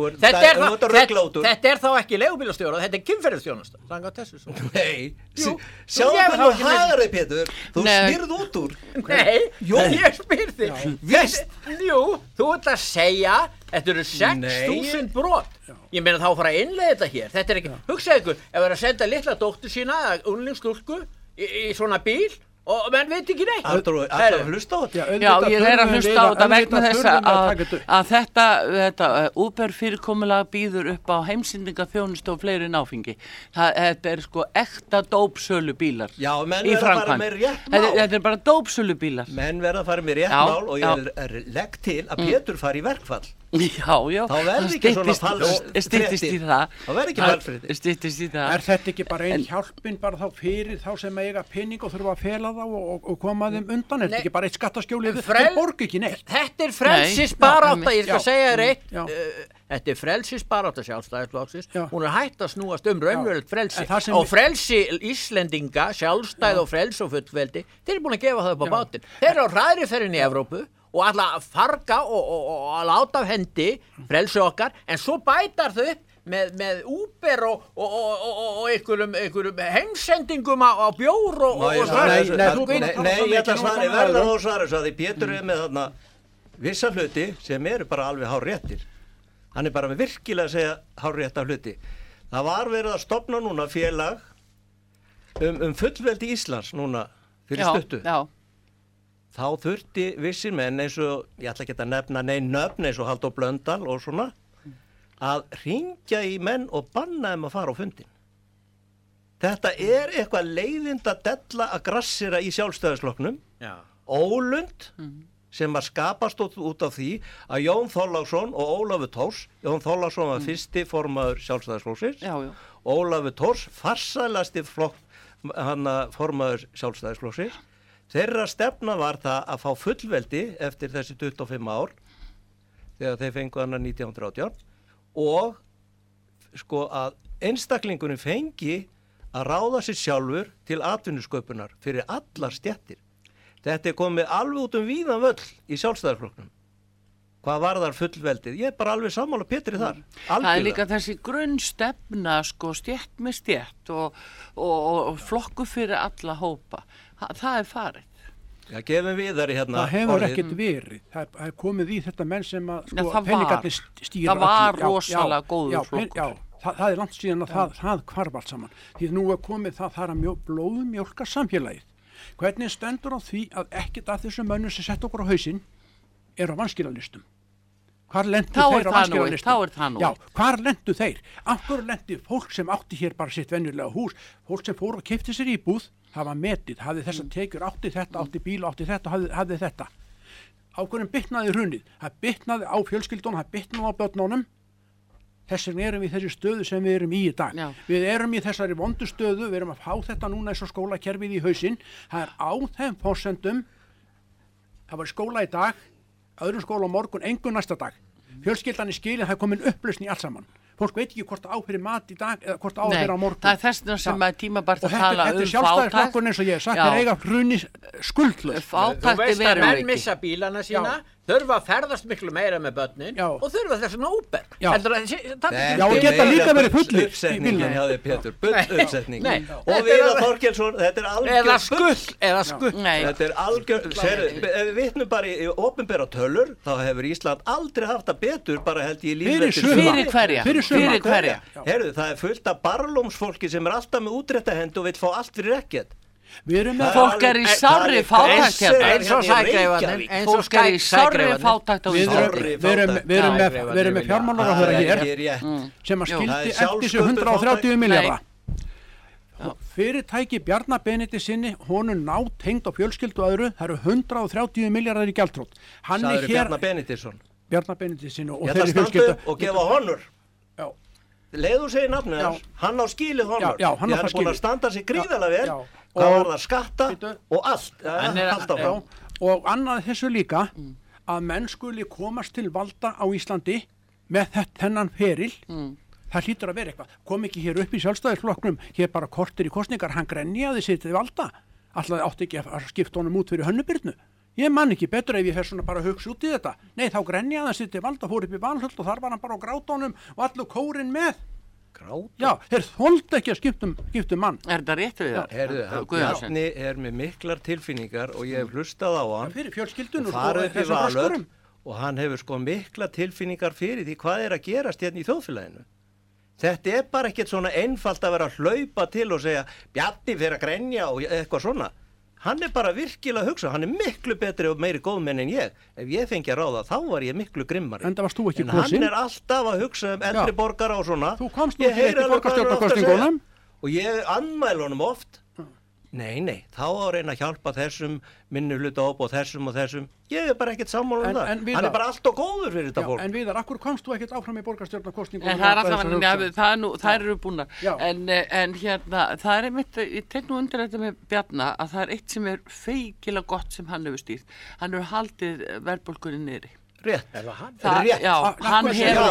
Þetta þá ekki leigubílastjóra, þetta kynferðisþjónusta. Samkvæmt þessu. Nei. Sjáðu hvernig þú hagar þig, Pétur. Þú snýrð út úr. Nei, ég spyr þig. Jú, þú ert að segja þetta eru 6.000 brot. Ég meina þá fara að innleiða þetta hér. Þetta ekki, hugsaðu ykkur, ef það að senda litla dóttur sína eða unglingsstúlku í svona bíl og menn veit ekki neitt. Ætlar að hlusta á þetta? Já, ég að hlusta á þetta vegna þess að þetta Uber fyrirkomulag býður upp á heimsendingaþjónustu og fleiri en áfengi. Þetta ekta dópsölu bílar. Já, menn verða að fara með rétt mál. Þetta bara dópsölu bílar. Menn verða að fara með rétt mál og ég legg til að Pétur fari í verkfall. Já, þá verður ekki svona styttist í það. Það verður ekki valfréttir. Styttist í það. Þetta ekki bara einn hjálpin bara þá fyrir þá sem eiga pening og þurfa að fela þá og koma þeim undan? Þetta ekki bara eitt skattaskjólið, þeir borga ekki neitt. Þetta frelsisbarátta, ég skal segja þér eitt. Þetta frelsisbarátta Sjálfstæðisflokksins. Hún hætt að snúast raunverulegt frelsi. Og frelsi Íslendinga, sjálfstæð og frelsi og fullveldi, þeir búin að gefa það upp á bátinn. Þeir á hraðri ferðinni í Evrópu og alla að farga og að láta af hendi frelsi okkar, en svo bætar þau upp með Uber og einhverjum heimsendingum á bjór og Nei, ég ætla að svara, verða þá svara svo að því Pétur með þarna vissa hluti sem eru bara alveg hárréttir. Hann bara með virkilega að segja hárrétta hluti. Það var verið að stofna núna félag fullveldi Íslands núna fyrir stuttu. Já. Þá þurfti vissir menn eins og, ég ætla ekki að nefna nöfn eins og Halldór Blöndal og svona, að hringja í menn og banna þeim að fara á fundin. Þetta eitthvað leiðinda della að grassera í sjálfstæðisflokknum. Ólund sem var skapast út af því að Jón Þorláksson og Ólafur Thors, Jón Þorláksson var fyrsti formaður sjálfstæðisflokksins, Ólafur Thors farsælasti formaður sjálfstæðisflokksins. Þeirra stefna var það að fá fullveldi eftir þessi 25 ár þegar þeir fengu hana 1918 og sko að einstaklingurinn fengi að ráða sér sjálfur til atvinnusköpunar fyrir allar stéttir. Þetta komið alveg út víðan völl í sjálfstæðisflokknum. Hvað var þar fullveldið? Ég bara alveg sammála Pétri þar. Algjörlega. Það líka þessi grunnstefna, sko, stétt með stétt og flokku fyrir alla hópa. Það farið. Já, gefum við þar í hérna. Það hefur ekkert verið. Það komið í þetta menn sem að sko, peningarnir stýra. Það var rosalega góður flokkur. Já, það langt síðan að það hvarf allt saman. Því nú komið það að blóðmjólka samfélagið. Hvernig stendur á því að ekkert af þessum mönnum sem sett okkur á hausinn á vanskilalistum? Hvar lendu þeir á vanskilalistum? Þá er það nú. Já, hvar lendu þeir? Af hverju lendi fólk sem átti hér bara sitt venjulega hús, fólk sem fór og keypti sér íbúð, það var metið, hafði þessar tekjur, átti þetta, átti bíl, átti þetta, hafði þetta. Á hverjum bitnaði hrunið? Það bitnaði á fjölskyldunum, það bitnaði á börnunum. Þess vegna erum við í þessi stöðu sem við erum í dag. Já. Við erum í þessari vondu stöðu, við erum að fá þetta núna eins og skólakerfið í hausinn. Það er á þeim forsendum, það var skóla í dag, öðrum skóla á morgun, engu næsta dag. Fjölskyldan í skilin, það er komin upplausn í allt saman. Fólk veit ekki hvort á fyrir mat í dag eða hvort á fyrir á morgun. Nei, það er þessna sem er tímabært að tala fátækt. Þetta er sjálfstæðisflokkurinn eins og ég sagt, þeir eiga hruni skuldlaust. Þú veist að menn missa bílana sína, þurfa að ferðast miklu meira með börnin og þurfa þess að Uber. Já, og geta líka verið fullir í bílunum. Hjá þig Pétur, bulluppsetning. Og Viðar Þorkelsson, þetta er algjör eða skull. Þetta er algjör, við vitnum bara í opinbera tölur, þá hefur Ísland aldrei haft það betur, bara held ég lífið Fyrir hverja? Heyrðu, það er fullt af barlómsfólki sem er alltaf með útréttahend og vill fá allt fyrir ekkert. Fólk í sárri fátækt hérna. Eins og sægreifarnir. Fólk í sárri fátækt á Íslandi. Við erum með fjármálaráðherra hér sem að skildi eftir sig 130 milljarða. Fyrirtæki Bjarna Benediktssyni sinni, honum nátengt á fjölskyldu og öðru, það eru 130 milljarðar í gjaldþrot. Sagður Bjarna Benediktsson. Bjarna Benediktssyni og þeirri fjölskyldu. Og gefa honor. Leiðu segir nafnið hans, hann á skilið honor. Já, hann á það skilið. Því hann er búin að standa sig gríðarlega vel, hvað var það skatta og allt. Og annað þessu líka, að menn skuli komast til valda á Íslandi með þennan feril, það hlýtur að vera eitthvað. Kom ekki hér upp í sjálfstæðisflokknum, hér bara kortir í kosningar, hann grenjaði sér til valda. Alltaf átti ekki að skipta honum út fyrir Hönnubirnu. Ég man ekki betur ef ég fer svona bara að hugsa út í þetta. Nei, þá grenjaði hann sér til valda, fór upp í Valhöll og þar var hann bara á grátunum og allur kórinn með. Grátum? Já, þeir þoldi ekki að skiptum mann. Er þetta rétt við það? Herðu, Bjarni er með miklar tilfinningar og ég hef hlustað á hann. Fyrir fjölskyldun og farið upp í Valhöll og hann hefur sko miklar tilfinningar fyrir því hvað er að gerast hérna í þjóðfélaginu. Þetta er bara ekkert svona einfalt að vera að hlaupa til og segja Bjarni fyrir að grenja og eitthvað svona. Hann er bara virkilega að hugsa, hann er miklu betri og meiri góðmenn en ég. Ef ég fengi að ráða, þá var ég miklu grimmari. En það varst þú ekki kosin. En hann er alltaf að hugsa eldri borgara og svona. Þú komst nú ekki í borgarstjórnarkosningunum. Og ég anmæl honum oft. Nei, þá á að reyna að hjálpa þessum minnihlutahóp og þessum. Ég er bara ekkert sammála um það. Hann er bara allt og góður fyrir þetta fólk. En Viðar, akkur komst þú ekkert áfram í borgarstjórnarkosningunum? En það er alltaf, það eru búnar. En hérna, það er einmitt, ég tek nú undir þetta með Bjarna, að það er eitt sem er feikilega gott sem hann hefur stýrt. Hann hefur haldið verðbólgunni niðri. Rétt. Rétt. Já, hann hefur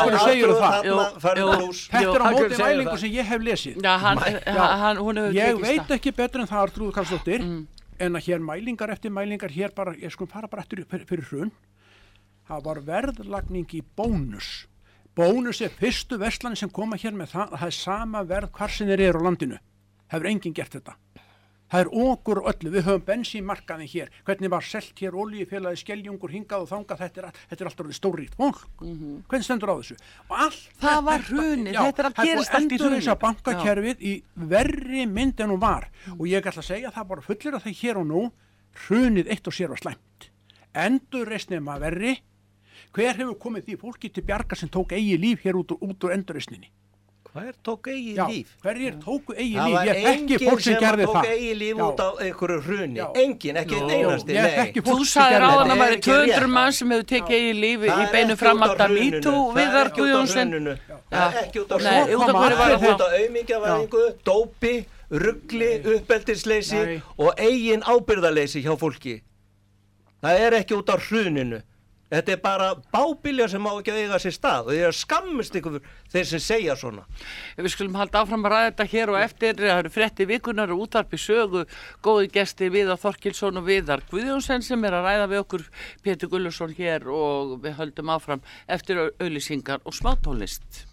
Þetta er á móti mælingu sem ég hef lesið. Já, hún hefur Ég veit ekki betur en það, Artrúður Karlsdóttir, en að hér mælingar eftir mælingar, hér bara, ég sko fara bara eftir fyrir hrun, það var verðlagning í Bónus. Bónus fyrstu verslanir sem koma hér með það er sama verð hvar sem þeir eru á landinu. Hefur enginn gert þetta. Það okkur öllu, við höfum bensínmarkaðin hér, hvernig var selt hér olíufélagi Skeljungur hingað og þangað, þetta er alltaf orðið stórríkt fólk. Hvernig stendur á þessu? Og allt það var hrunið, þetta að gerast allt í hrunið. Þess að bankakerfið í verri mynd en hún var og ég ætla að segja það bara fullir að það hér og nú, hrunið eitt og sér var slæmt. Endurreisnin var verri, hver hefur komið því fólki til bjarga sem tók eigi líf hér út úr endurreisninni? Hver tók eigi líf? Hverjir tóku eigi líf? Ég þekki fólk sem gerði það. Það var enginn sem tók eigi líf út á einhverju hruni. Enginn, ekki einasti, nei. Þú sagðir áðan að væri 200 mann sem hefur tekið eigi líf í beinu framhald af MeToo, Viðar Guðjónsson. Ekki út á hruninu. Það er út á aumingjavæðingu, dópi, rugli, uppeldisleysi og eigin ábyrgðarleysi hjá fólki. Það er ekki út á hruninu. Þetta er bara bábilja sem má ekki að eiga sér stað og ég skammist ykkur þeir sem segja svona. Við skulum halda áfram að ræða þetta hér og eftir. Það eru fréttir vikunar og útvarpi sögu, góði gestir Viðar Þorkelsson og Viðar Guðjónsson sem að ræða við okkur Pétur Gulluson hér og við höldum áfram eftir auglýsingar og smátónlist.